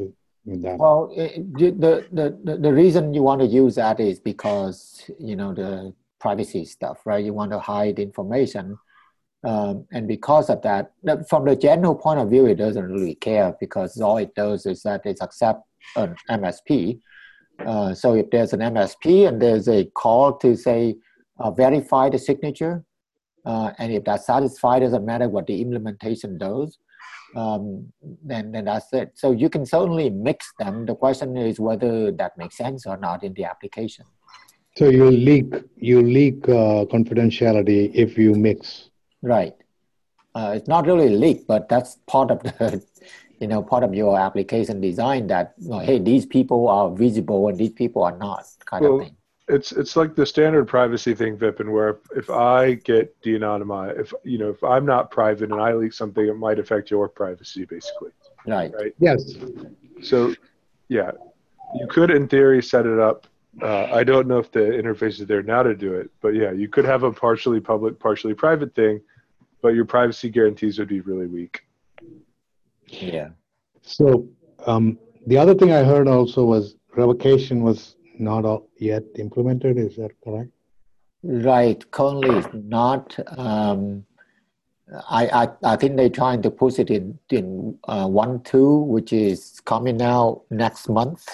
S4: with that?
S3: Well, it, the, the, the, the reason you want to use that is because, you know, the privacy stuff, right? You want to hide information. Um, and because of that, from the general point of view, it doesn't really care because all it does is that it accepts an M S P. Uh, so if there's an M S P and there's a call to say, uh, verify the signature, uh, and if that's satisfied, doesn't matter what the implementation does, um, then, then that's it. So you can certainly mix them. The question is whether that makes sense or not in the application.
S4: So you leak, you leak uh, confidentiality if you mix.
S3: Right. Uh, it's not really leaked, but that's part of the, you know, part of your application design that, you know, hey, these people are visible and these people are not, kind
S6: well,
S3: of thing.
S6: It's it's like the standard privacy thing, Vipin, where if, if I get de-anonymized, if you know, if I'm not private and I leak something, it might affect your privacy, basically.
S3: Right.
S6: Right.
S4: Yes.
S6: So, yeah, you could, in theory, set it up. Uh, I don't know if the interface is there now to do it, but yeah, you could have a partially public, partially private thing, but your privacy guarantees would be really weak.
S3: Yeah.
S4: So um, the other thing I heard also was revocation was not all yet implemented. Is that correct?
S3: Right. Currently it's not. Um, I, I I think they're trying to push it in in uh, one two, which is coming out next month,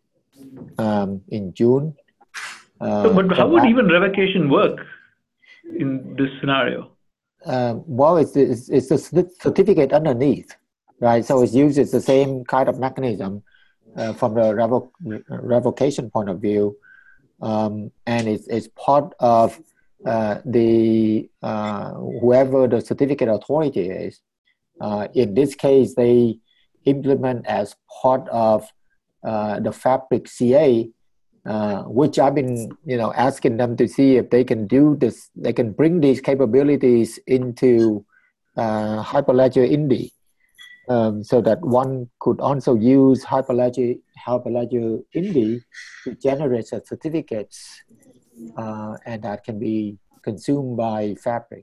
S3: um, in June. Uh,
S5: So, but
S3: so
S5: how would
S3: that-
S5: even revocation work in this scenario?
S3: Um, well, it's, it's it's a certificate underneath, right? So it uses the same kind of mechanism uh, from the revo revocation point of view, um, and it's it's part of uh, the uh, whoever the certificate authority is. Uh, in this case, they implement as part of uh, the Fabric C A. Uh, which I've been, you know, asking them to see if they can do this. They can bring these capabilities into uh, Hyperledger Indy, um, so that one could also use Hyperledger Hyperledger Indy to generate certificates, uh, and that can be consumed by Fabric.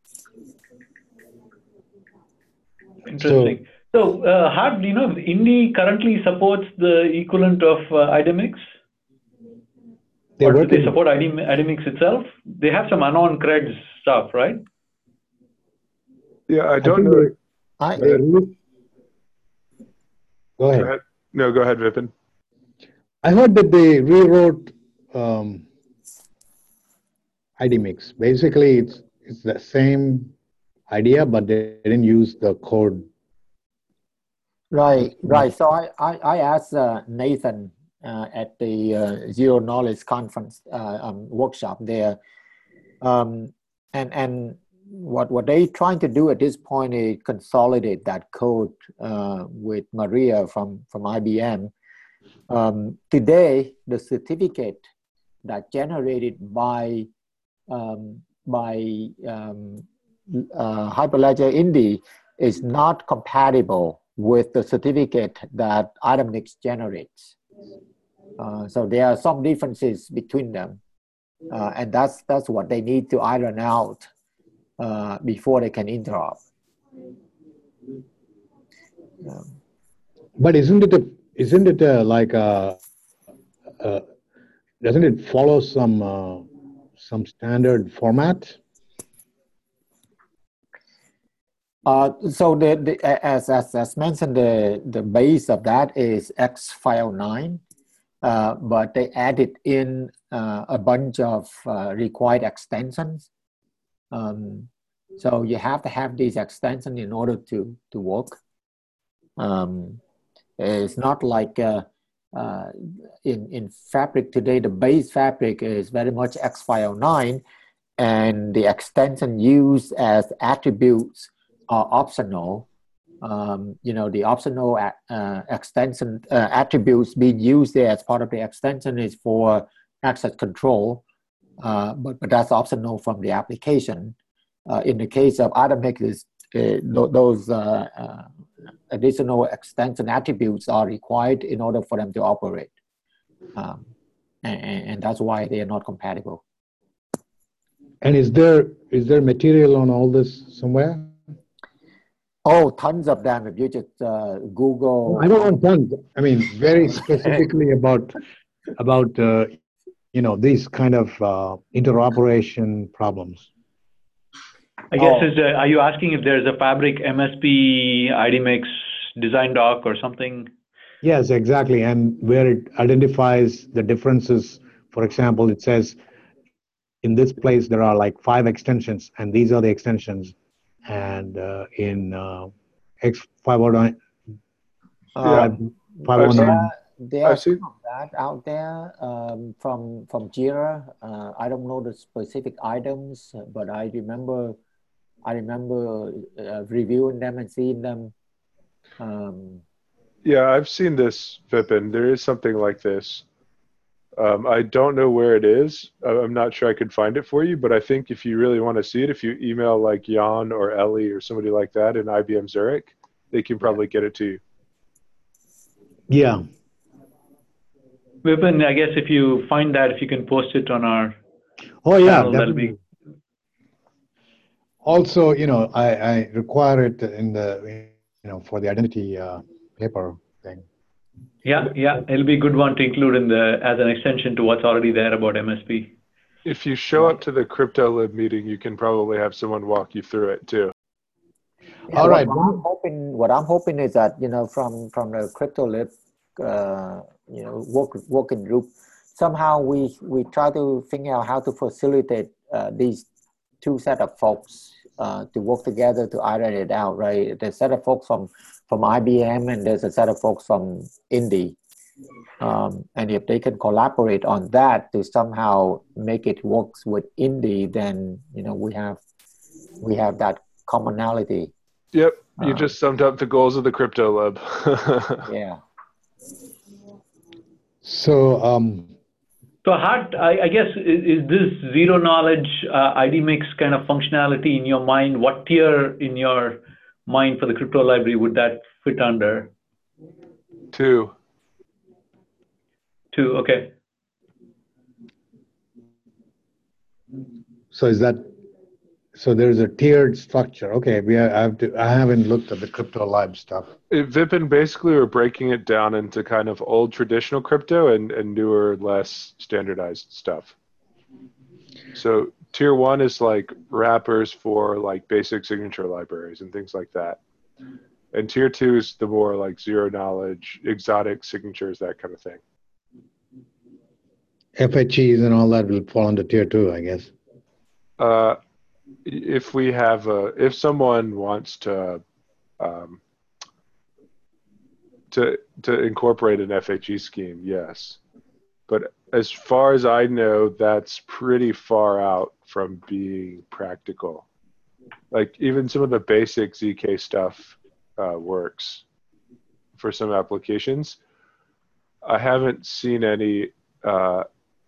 S5: Interesting. So, uh, how do you know Indy currently supports the equivalent of uh, I D M X?
S4: They
S5: Or do
S4: work
S5: they
S4: in-
S5: support I D M X itself? They have some unknown creds stuff, right?
S6: Yeah, I
S4: I
S6: don't
S4: think
S6: know.
S4: they-
S3: I,
S4: they re- Go ahead.
S6: Go ahead. No, go ahead, Vipin.
S4: I heard that they rewrote um, I D Mix. Basically, it's it's the same idea, but they didn't use the code.
S3: Right, right. So I, I, I asked uh, Nathan uh, at the uh, Zero Knowledge Conference uh, um, workshop there, um, and and what what they trying to do at this point is consolidate that code uh, with Maria from from I B M. Um, today, the certificate that generated by um, by um, uh, Hyperledger Indy is not compatible with the certificate that I D M X generates. Uh, so there are some differences between them. Uh, and that's that's what they need to iron out uh, before they can interop. Um,
S4: But isn't it a isn't it a, like a, a doesn't it follow some uh, some standard format?
S3: Uh, so the, the as, as as mentioned, the the base of that is X file nine, uh, but they added in uh, a bunch of uh, required extensions. Um, so you have to have these extensions in order to to work. Um, it's not like uh, uh, in in Fabric today. The base Fabric is very much X file nine, and the extension used as attributes are optional. Um, you know, the optional uh, extension uh, attributes being used there as part of the extension is for access control, uh, but, but that's optional from the application. Uh, in the case of I D M X, is, uh, those uh, uh, additional extension attributes are required in order for them to operate. Um, and, and that's why they are not compatible.
S4: And is there is there material on all this somewhere?
S3: Oh, tons of them. If you just uh, Google.
S4: I don't want tons. I mean, very specifically about about uh, you know these kind of uh, interoperation problems.
S5: I guess
S3: Oh.
S5: is uh, are you asking if there's a Fabric M S P I D Mix design doc or something?
S4: Yes, exactly, and where it identifies the differences. For example, it says in this place there are like five extensions, and these are the extensions, and uh, in uh, X five oh nine,
S6: Yeah.
S4: five oh
S6: I've seen-
S4: nine.
S3: There are
S6: I've seen-
S3: some of that out there um, from from Jira. Uh, I don't know the specific items, but I remember I remember uh, reviewing them and seeing them. Um,
S6: Yeah, I've seen this, Vipin. There is something like this. Um, I don't know where it is. I- I'm not sure I could find it for you, but I think if you really want to see it, if you email like Jan or Ellie or somebody like that in I B M Zurich, they can probably get it to you.
S4: Yeah.
S5: Vipin, I guess if you find that, if you can post it on our
S4: Oh yeah,
S5: channel, that'll
S4: definitely.
S5: be.
S4: Also, you know, I, I require it in the, you know, for the identity uh, paper thing.
S5: Yeah, yeah, it'll be a good one to include in the as an extension to what's already there about M S P.
S6: If you show up to the CryptoLib meeting, you can probably have someone walk you through it too.
S3: Yeah,
S4: All
S3: what
S4: right.
S3: I'm hoping, what I'm hoping is that you know, from from the CryptoLib, uh, you know, work working group, somehow we we try to figure out how to facilitate uh, these two set of folks uh, to work together to iron it out. Right, there's a set of folks from from I B M and there's a set of folks from Indy, um, and if they can collaborate on that to somehow make it works with Indy, then you know we have we have that commonality.
S6: Yep, you
S3: Uh,
S6: just summed up the goals of the CryptoLib.
S3: Yeah.
S4: So, um,
S5: So Hart, I, I guess, is, is this zero knowledge uh, I D mix kind of functionality in your mind? What tier in your mind for the crypto library would that fit under?
S6: Two.
S5: Two, okay.
S4: so is that, so there's a tiered structure. Okay, we have, I have to, I haven't looked at the crypto lib stuff.
S6: It, Vipin, basically we're breaking it down into kind of old traditional crypto and, and newer, less standardized stuff. So tier one is like wrappers for like basic signature libraries and things like that. And tier two is the more like zero knowledge, exotic signatures, that kind of thing.
S4: F H Es and all that will fall under tier two, I guess.
S6: Uh, if we have a, if someone wants to, um, to to incorporate an F H E scheme, yes. But as far as I know, that's pretty far out from being practical. Like even some of the basic Z K stuff uh, works for some applications. I haven't seen any. Uh,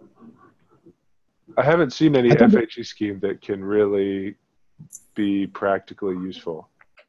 S6: I haven't seen any F H E scheme that can really be practically useful.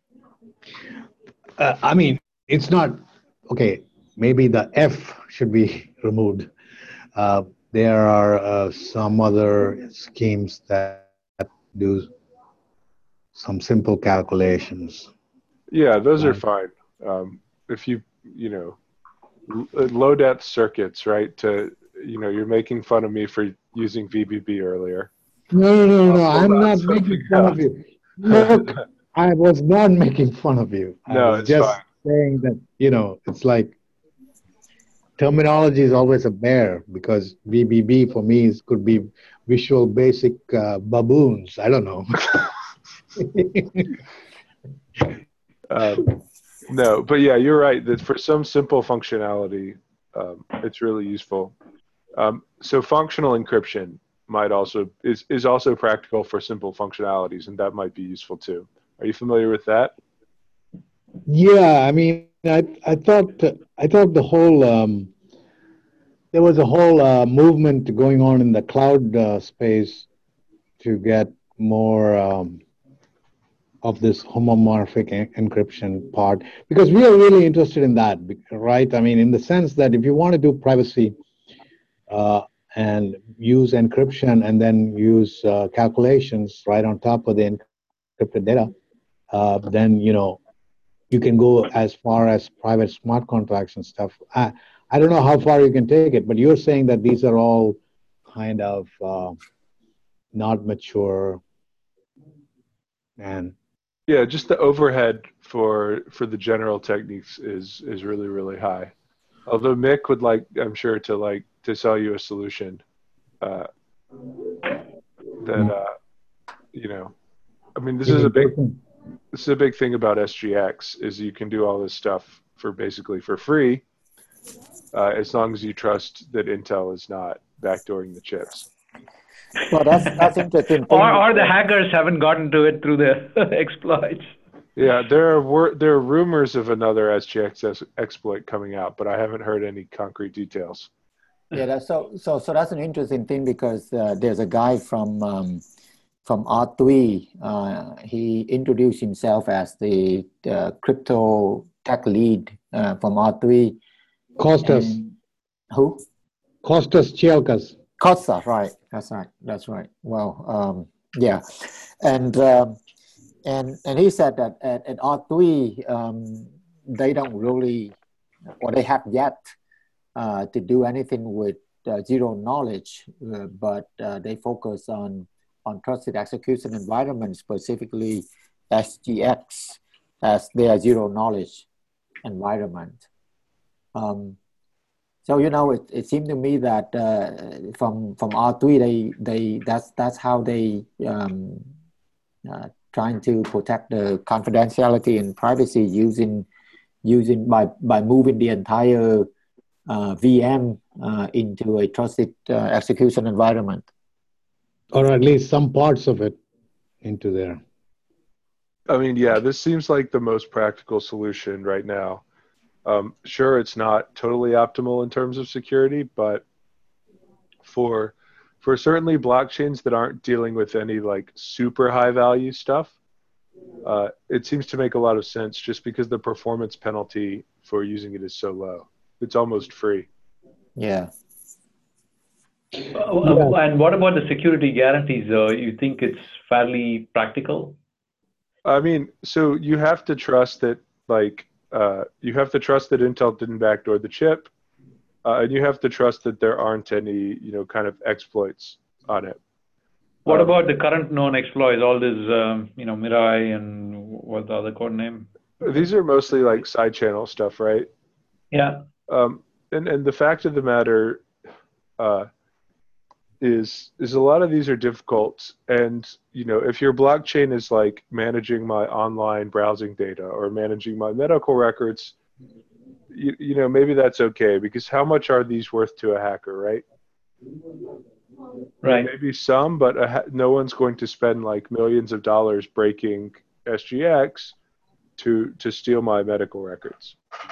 S4: Uh, I mean, it's not, okay, maybe the F should be removed. Uh, there are uh, some other schemes that do some simple calculations.
S6: Yeah, those are
S4: Right.
S6: fine. Um, if you, you know, l- low depth circuits, right? To, you know, you're making fun of me for using V B B earlier.
S4: No, no, no, no,
S6: I'll
S4: I'm
S6: pull out
S4: not
S6: something
S4: making fun of
S6: else.
S4: you. Look, I was not making fun of you. I
S6: No,
S4: was
S6: it's
S4: just
S6: fine.
S4: saying that, you know, it's like terminology is always a bear because V B B for me is, could be Visual Basic uh, baboons. I don't know.
S6: Um, no, but yeah, you're right. That for some simple functionality, um, it's really useful. Um, so functional encryption might also is is also practical for simple functionalities, and that might be useful too. Are you familiar with that?
S4: Yeah, I mean, I I thought I thought the whole um, there was a whole uh, movement going on in the cloud uh, space to get more um, of this homomorphic en- encryption part because we are really interested in that, bec- right? I mean, in the sense that if you want to do privacy uh, and use encryption and then use uh, calculations right on top of the encrypted data, uh, then you know you can go as far as private smart contracts and stuff. I, I don't know how far you can take it, but you're saying that these are all kind of uh, not mature and
S6: Yeah, just the overhead for for the general techniques is is really really high. Although Mick would like, I'm sure, to like to sell you a solution uh, that uh, you know. I mean, this is a big this is a big thing about S G X is you can do all this stuff for basically for free, uh, as long as you trust that Intel is not backdooring the chips.
S3: Well, that's that's interesting.
S5: or or the hackers haven't gotten to it through the exploits.
S6: Yeah, there are wor- there are rumors of another S G X exploit coming out, but I haven't heard any concrete details.
S3: Yeah, that's so so so that's an interesting thing because uh, there's a guy from um, from R three. Uh, he introduced himself as the, the crypto tech lead uh, from R three.
S4: Costas.
S3: And who?
S4: Costas Tsiolkas.
S3: Costa, right? That's right. That's right. Well, um, yeah, and um, and and he said that at, at R three um, they don't really, or they have yet uh, to do anything with uh, zero knowledge, uh, but uh, they focus on on trusted execution environment, specifically S G X as their zero knowledge environment. Um, So you know, it, it seemed to me that uh, from from R three, they they that's that's how they um, uh, trying to protect the confidentiality and privacy using using by by moving the entire uh, V M uh, into a trusted uh, execution environment,
S4: or at least some parts of it into there.
S6: I mean, yeah, this seems like the most practical solution right now. Um, sure, it's not totally optimal in terms of security, but for for certainly blockchains that aren't dealing with any like super high value stuff, uh, it seems to make a lot of sense just because the performance penalty for using it is so low. It's almost free.
S3: Yeah.
S5: Uh, yeah. And what about the security guarantees, though? You think it's fairly practical?
S6: I mean, so you have to trust that like Uh, you have to trust that Intel didn't backdoor the chip, uh, and you have to trust that there aren't any, you know, kind of exploits on it.
S5: What
S6: um,
S5: about the current known exploits? All this, um, you know, Mirai and what's the other code name?
S6: These are mostly like side channel stuff, right?
S5: Yeah.
S6: Um, and and the fact of the matter uh, is is a lot of these are difficult, and you know, if your blockchain is like managing my online browsing data or managing my medical records, you, you know, maybe that's okay, because how much are these worth to a hacker, right?
S5: Right.
S6: Maybe some, but a ha- no one's going to spend like millions of dollars breaking S G X to to steal my medical records.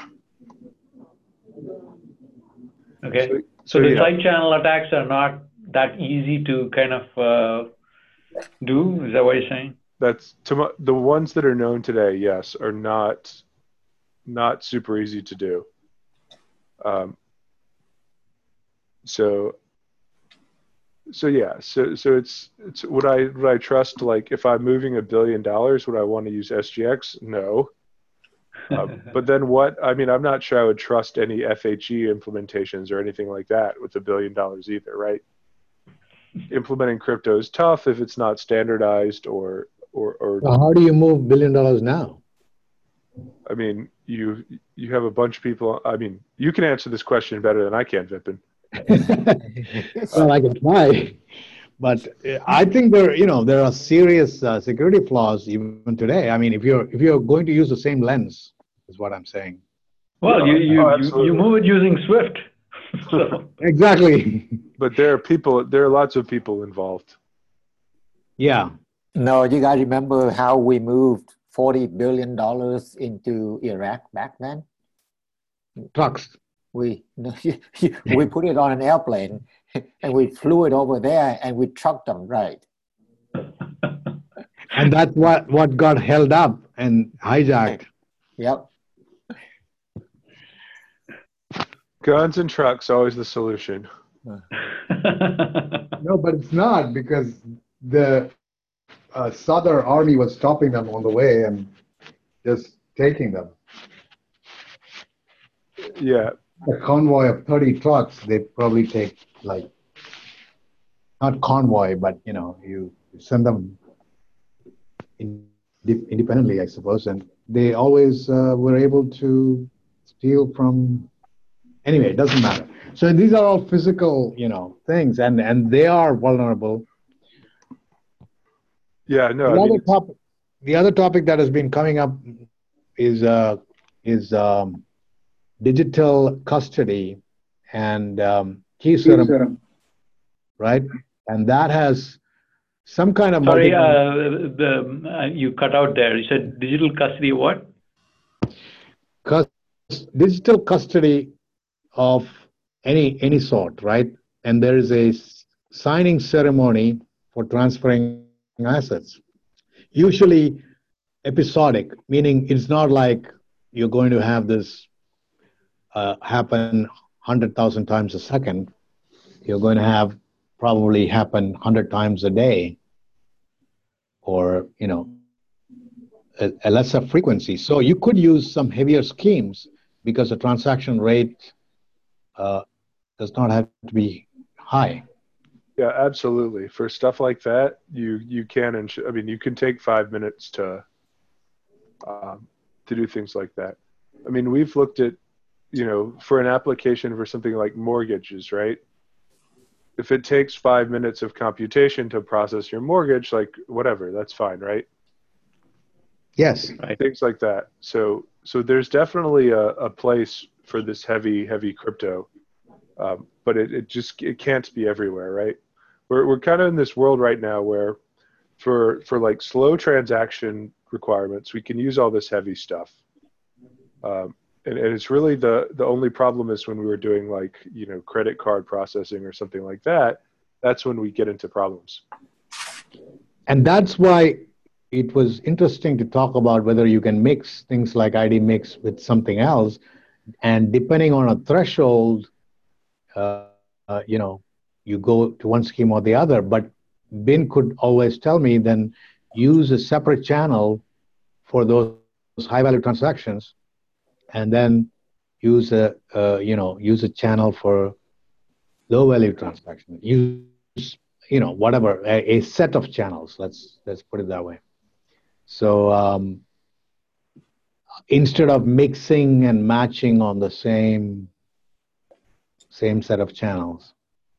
S5: Okay. So,
S6: so,
S5: so the
S6: yeah.
S5: side channel attacks are not that easy to kind of uh, do? Is that what you're saying?
S6: That's to my, the ones that are known today, yes, are not not super easy to do. Um, so so yeah, so so it's it's would I would I trust, like, if I'm moving a billion dollars, would I want to use S G X? No. Um, but then what? I mean, I'm not sure I would trust any F H E implementations or anything like that with a billion dollars either, right? Implementing crypto is tough if it's not standardized or or or.
S4: So how do you move billion dollars now?
S6: I mean, you you have a bunch of people. I mean, you can answer this question better than I can, Vipin.
S4: Well, I can try, but I think there, you know, there are serious uh, security flaws even today. I mean, if you're if you're going to use the same lens, is what I'm saying.
S5: Well, you you
S6: oh,
S5: you, you move it using Swift. So.
S4: Exactly.
S6: But there are people. There are lots of people involved.
S3: Yeah. No, you guys remember how we moved forty billion dollars into Iraq back then?
S4: Trucks.
S3: We we put it on an airplane and we flew it over there and we trucked them, right?
S4: And that's what, what got held up and hijacked.
S3: Yep.
S6: Guns and trucks, always the solution.
S4: No, but it's not, because the uh, Southern Army was stopping them on the way and just taking them.
S6: Yeah.
S4: A convoy of thirty trucks, they probably take like, not convoy, but you know, you send them in, independently, I suppose, and they always uh, were able to steal from. Anyway, it doesn't matter. So these are all physical, you know, things, and and they are vulnerable.
S6: Yeah, no,
S4: The
S6: I mean,
S4: other topic, the other topic that has been coming up is uh is um, digital custody and um, key ceremony, right? And that has some kind of
S5: Sorry,
S4: multi-
S5: uh, the uh, you cut out there. You said digital custody what?
S4: cus- digital custody of any any sort, right? And there is a s- signing ceremony for transferring assets. Usually episodic, meaning it's not like you're going to have this uh, happen one hundred thousand times a second. You're going to have probably happen one hundred times a day, or you know, a, a lesser frequency. So you could use some heavier schemes because the transaction rate uh, does not have to be high.
S6: yeah, absolutely. For stuff like that, you you can, and sh- I mean, you can take five minutes to um, to do things like that. I mean, we've looked at, you know, for an application for something like mortgages, right? If it takes five minutes of computation to process your mortgage, like whatever, that's fine, right?
S4: Yes.
S5: Right.
S6: Things like that. So, so there's definitely a, a place for this heavy, heavy crypto, um, but it, it just it can't be everywhere, right? We're we're kind of in this world right now where, for for like slow transaction requirements, we can use all this heavy stuff, um, and and it's really the the only problem is when we were doing like you know credit card processing or something like that. That's when we get into problems.
S4: And that's why it was interesting to talk about whether you can mix things like I D Mix with something else. And depending on a threshold, uh, uh, you know, you go to one scheme or the other. But Bin could always tell me, then use a separate channel for those high value transactions, and then use a, uh, you know, use a channel for low value transactions. Use, you know, whatever, a, a set of channels. Let's let's put it that way. So um, instead of mixing and matching on the same same set of channels.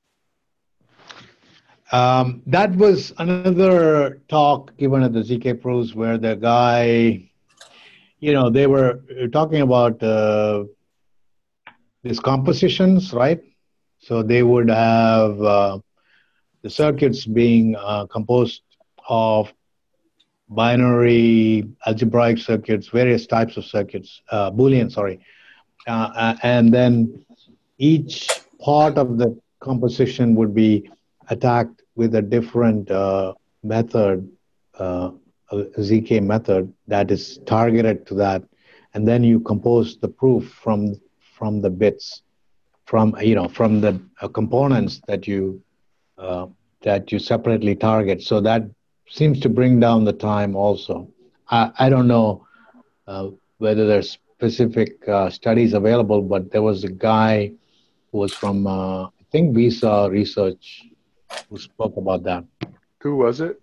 S4: Um, that was another talk given at the Z K Pros where the guy, you know, they were talking about uh, these compositions, right? So they would have uh, the circuits being uh, composed of binary algebraic circuits, various types of circuits, uh, Boolean, sorry. Uh, and then each part of the composition would be attacked with a different uh, method, uh, a Z K method that is targeted to that. And then you compose the proof from, from the bits, from, you know, from the uh, components that you, uh, that you separately target. So that seems to bring down the time also. I, I don't know uh, whether there's specific uh, studies available, but there was a guy who was from, uh, I think, Visa Research, who spoke about that.
S6: Who was it?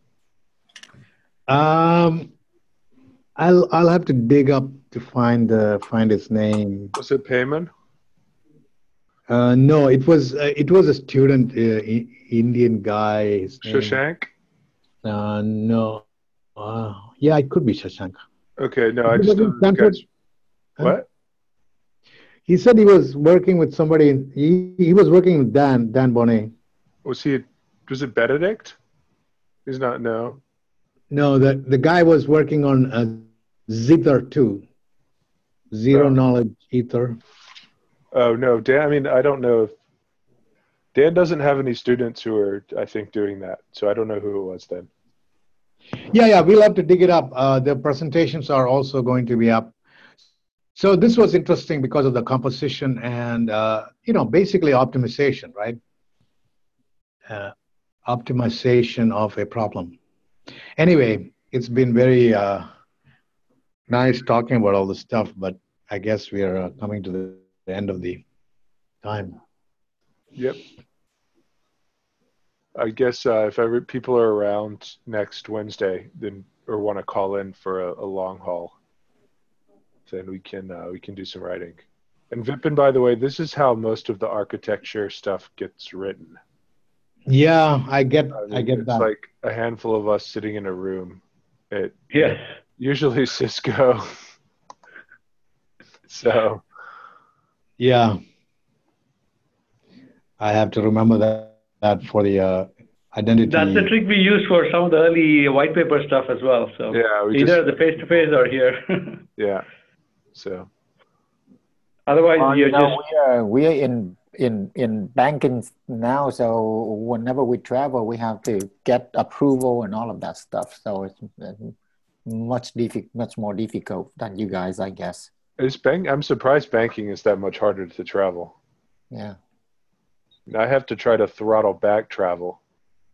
S4: Um, I'll I'll have to dig up to find uh, find his name.
S6: Was it Payman?
S4: Uh, no, it was uh, it was a student, uh, I- Indian guy. His name.
S6: Shashank?
S4: Uh, no, uh, yeah, it could be Shashank.
S6: Okay, no, I
S4: He
S6: just
S4: was in
S6: know this
S4: Stanford.
S6: guy's. What?
S4: He said he was working with somebody. He he was working with Dan Dan Bonnet.
S6: Was he? Was it Benedict? He's not. No.
S4: No, the the guy was working on uh, Zither too. Zero
S6: Oh.
S4: knowledge ether.
S6: Oh no, Dan. I mean, I don't know if Dan doesn't have any students who are, I think, doing that. So I don't know who it was then.
S4: Yeah, yeah, we'll have to dig it up. Uh, the presentations are also going to be up. So this was interesting because of the composition and, uh, you know, basically optimization, right? Uh, optimization of a problem. Anyway, it's been very, uh, nice talking about all this stuff, but I guess we are uh, coming to the, the end of the time.
S6: Yep. I guess uh, if ever people are around next Wednesday, then or want to call in for a, a long haul, then we can uh, we can do some writing. And Vipin, by the way, this is how most of the architecture stuff gets written.
S4: Yeah, I get,
S6: I, mean,
S4: I get
S6: it's
S4: that.
S6: like a handful of us sitting in a room. It
S5: Yes.
S6: usually Cisco. So
S4: Yeah, I have to remember that, that for the uh, identity.
S5: That's the trick we use for some of the early white paper stuff as well. So
S6: yeah, we
S5: either
S6: just,
S5: the face to face or here.
S6: yeah. So
S5: Otherwise,
S3: Well,
S5: you're
S3: you know,
S5: just
S3: we are we are in in in banking now, so whenever we travel, we have to get approval and all of that stuff. So it's much diffi- much more difficult than you guys, I guess.
S6: is bank. I'm surprised banking is that much harder to travel.
S3: Yeah.
S6: I have to try to throttle back travel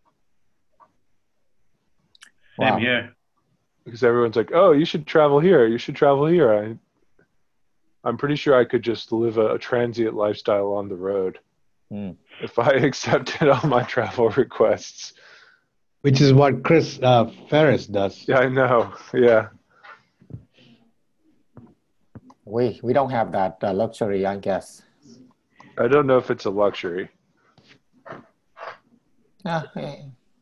S5: same
S3: Wow.
S5: here.
S6: because everyone's like, "Oh, you should travel here. You should travel here." I, I'm pretty sure I could just live a, a transient lifestyle on the road
S3: Mm.
S6: if I accepted all my travel requests.
S4: Which is what Chris uh, Ferris does.
S6: Yeah, I know. Yeah.
S3: We we don't have that uh, luxury, I guess.
S6: I don't know if it's a luxury.
S3: Yeah, eh,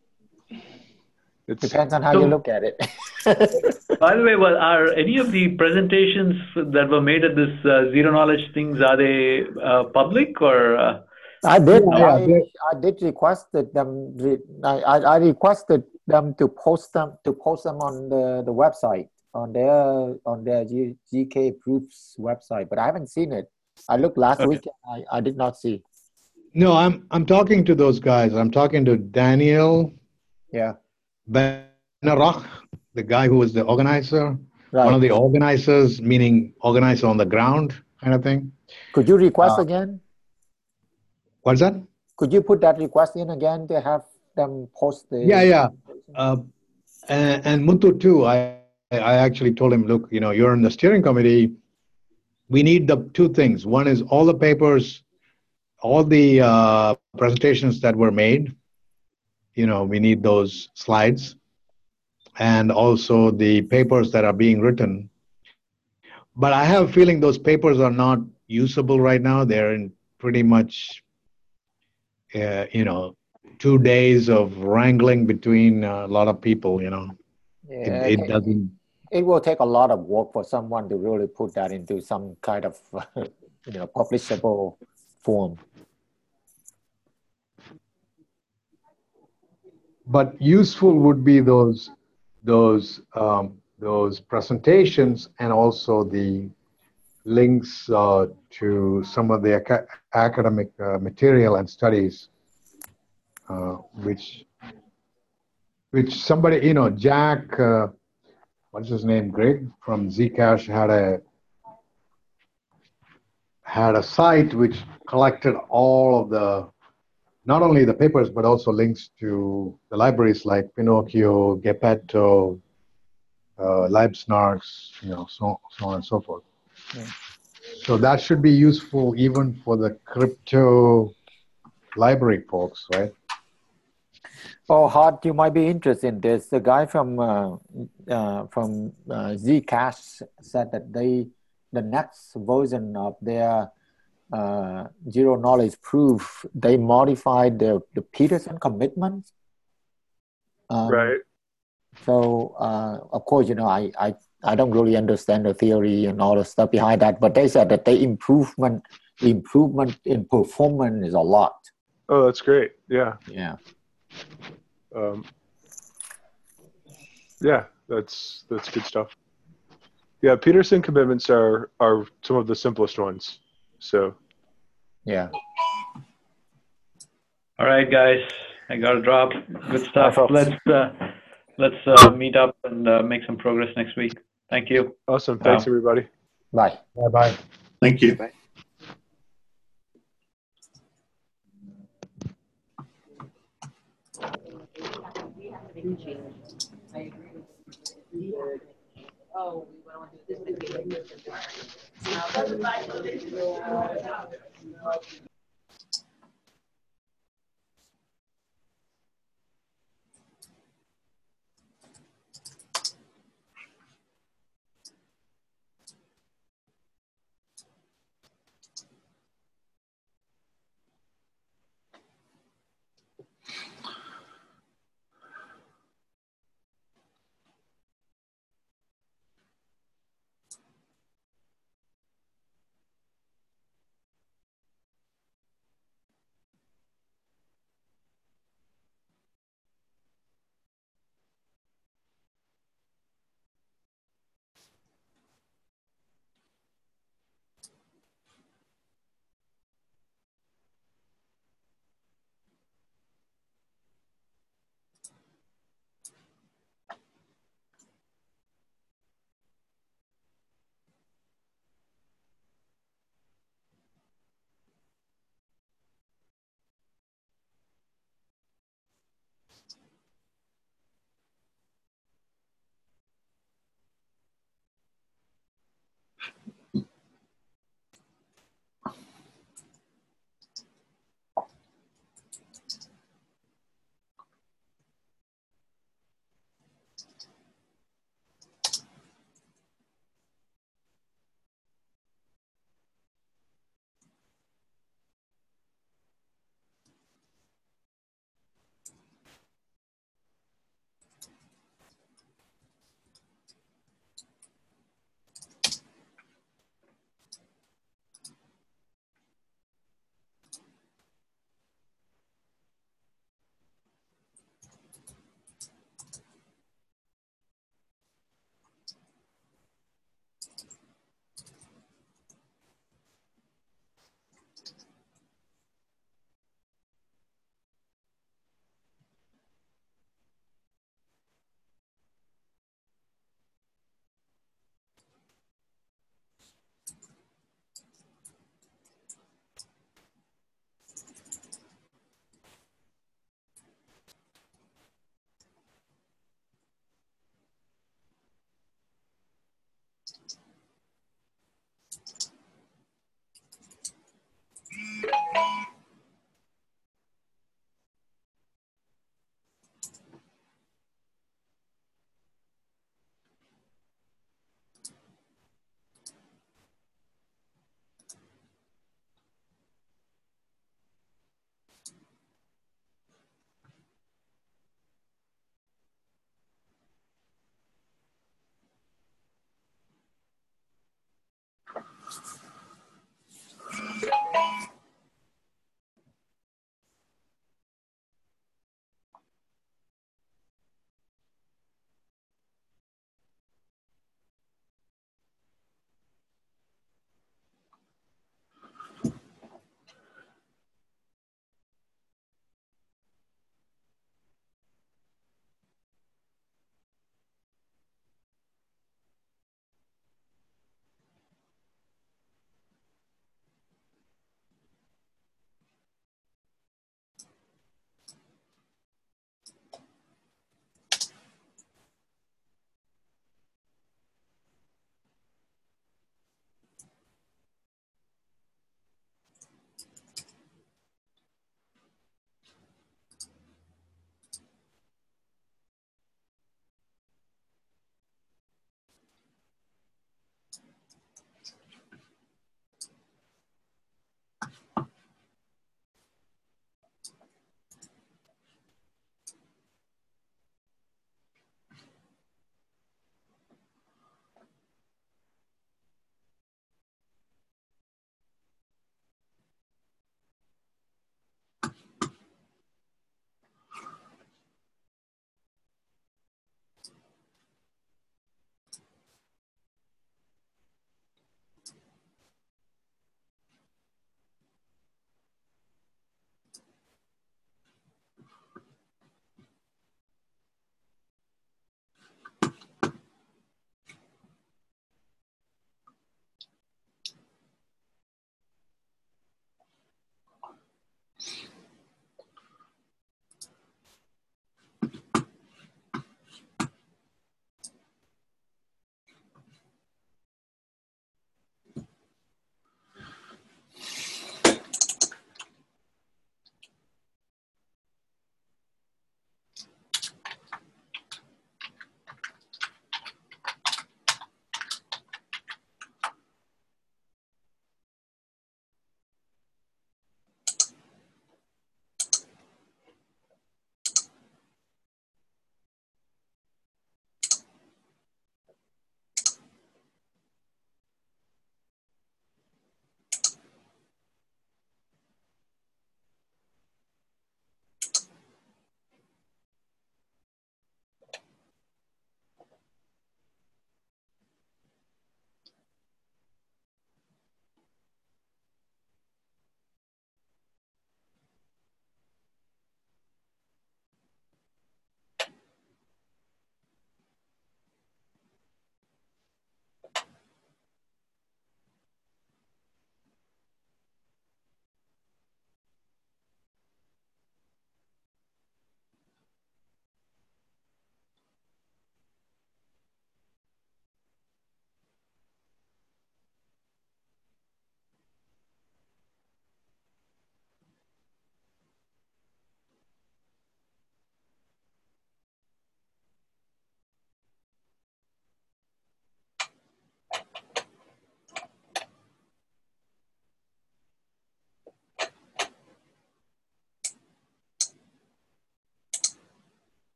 S6: It's
S3: depends on how
S5: So-
S3: you look at it.
S5: By the way, well, are any of the presentations that were made at this uh, zero knowledge things, are they uh, public or? Uh,
S3: I did.
S4: Yeah,
S3: I,
S4: they-
S3: I did requested them. re- I, I I requested them to post them to post them on the, the website on their on their G, GK Proofs website, but I haven't seen it. I looked last
S5: Okay.
S3: week. I, I did not see.
S4: No, I'm I'm talking to those guys. I'm talking to Daniel
S3: Yeah.
S4: Benarach, the guy who was the organizer,
S3: Right.
S4: one of the organizers, meaning organizer on the ground kind of thing.
S3: Could you request
S4: uh,
S3: again?
S4: What's that?
S3: Could you put that request in again to have them post the?
S4: Yeah, yeah. Uh, and, and Muthu too. I I actually told him, look, you know, you're in the steering committee. We need the two things. One is all the papers, all the uh, presentations that were made. You know, we need those slides, and also the papers that are being written. But I have a feeling those papers are not usable right now. They're in pretty much, uh, you know, two days of wrangling between a lot of people. You know,
S3: Yeah,
S4: it, it doesn't.
S3: it will take a lot of work for someone to really put that into some kind of you know publishable form.
S4: But useful would be those those um, those presentations and also the links uh, to some of the aca- academic uh, material and studies, uh, which which somebody, you know, Jack, uh, what's his name, Greg from Zcash had a had a site which collected all of the, not only the papers, but also links to the libraries like Pinocchio, Geppetto, uh, LibSnarks, you know, so, so on and so forth.
S3: Yeah.
S4: So that should be useful even for the crypto library folks, right?
S3: Oh, Hart, you might be interested in this. The guy from uh, uh, from uh, Zcash said that they the next version of their uh, zero knowledge proof, they modified the, the Peterson commitment. Um,
S6: right.
S3: So uh, of course, you know, I, I I don't really understand the theory and all the stuff behind that, but they said that the improvement the improvement in performance is a lot.
S6: Oh, that's great. Yeah.
S3: Yeah.
S6: Um, yeah, that's that's good stuff. Yeah, Peterson commitments are are some of the simplest ones. So
S3: Yeah.
S5: All right, guys, I got to drop. Good stuff.
S3: folks.
S5: Let's uh, let's uh, meet up and uh, make some progress next week. Thank you.
S6: awesome. Thanks,
S5: Wow.
S6: everybody.
S3: Bye.
S4: Bye bye.
S2: Thank you.
S8: Bye.
S9: I agree with you. Oh, we went on to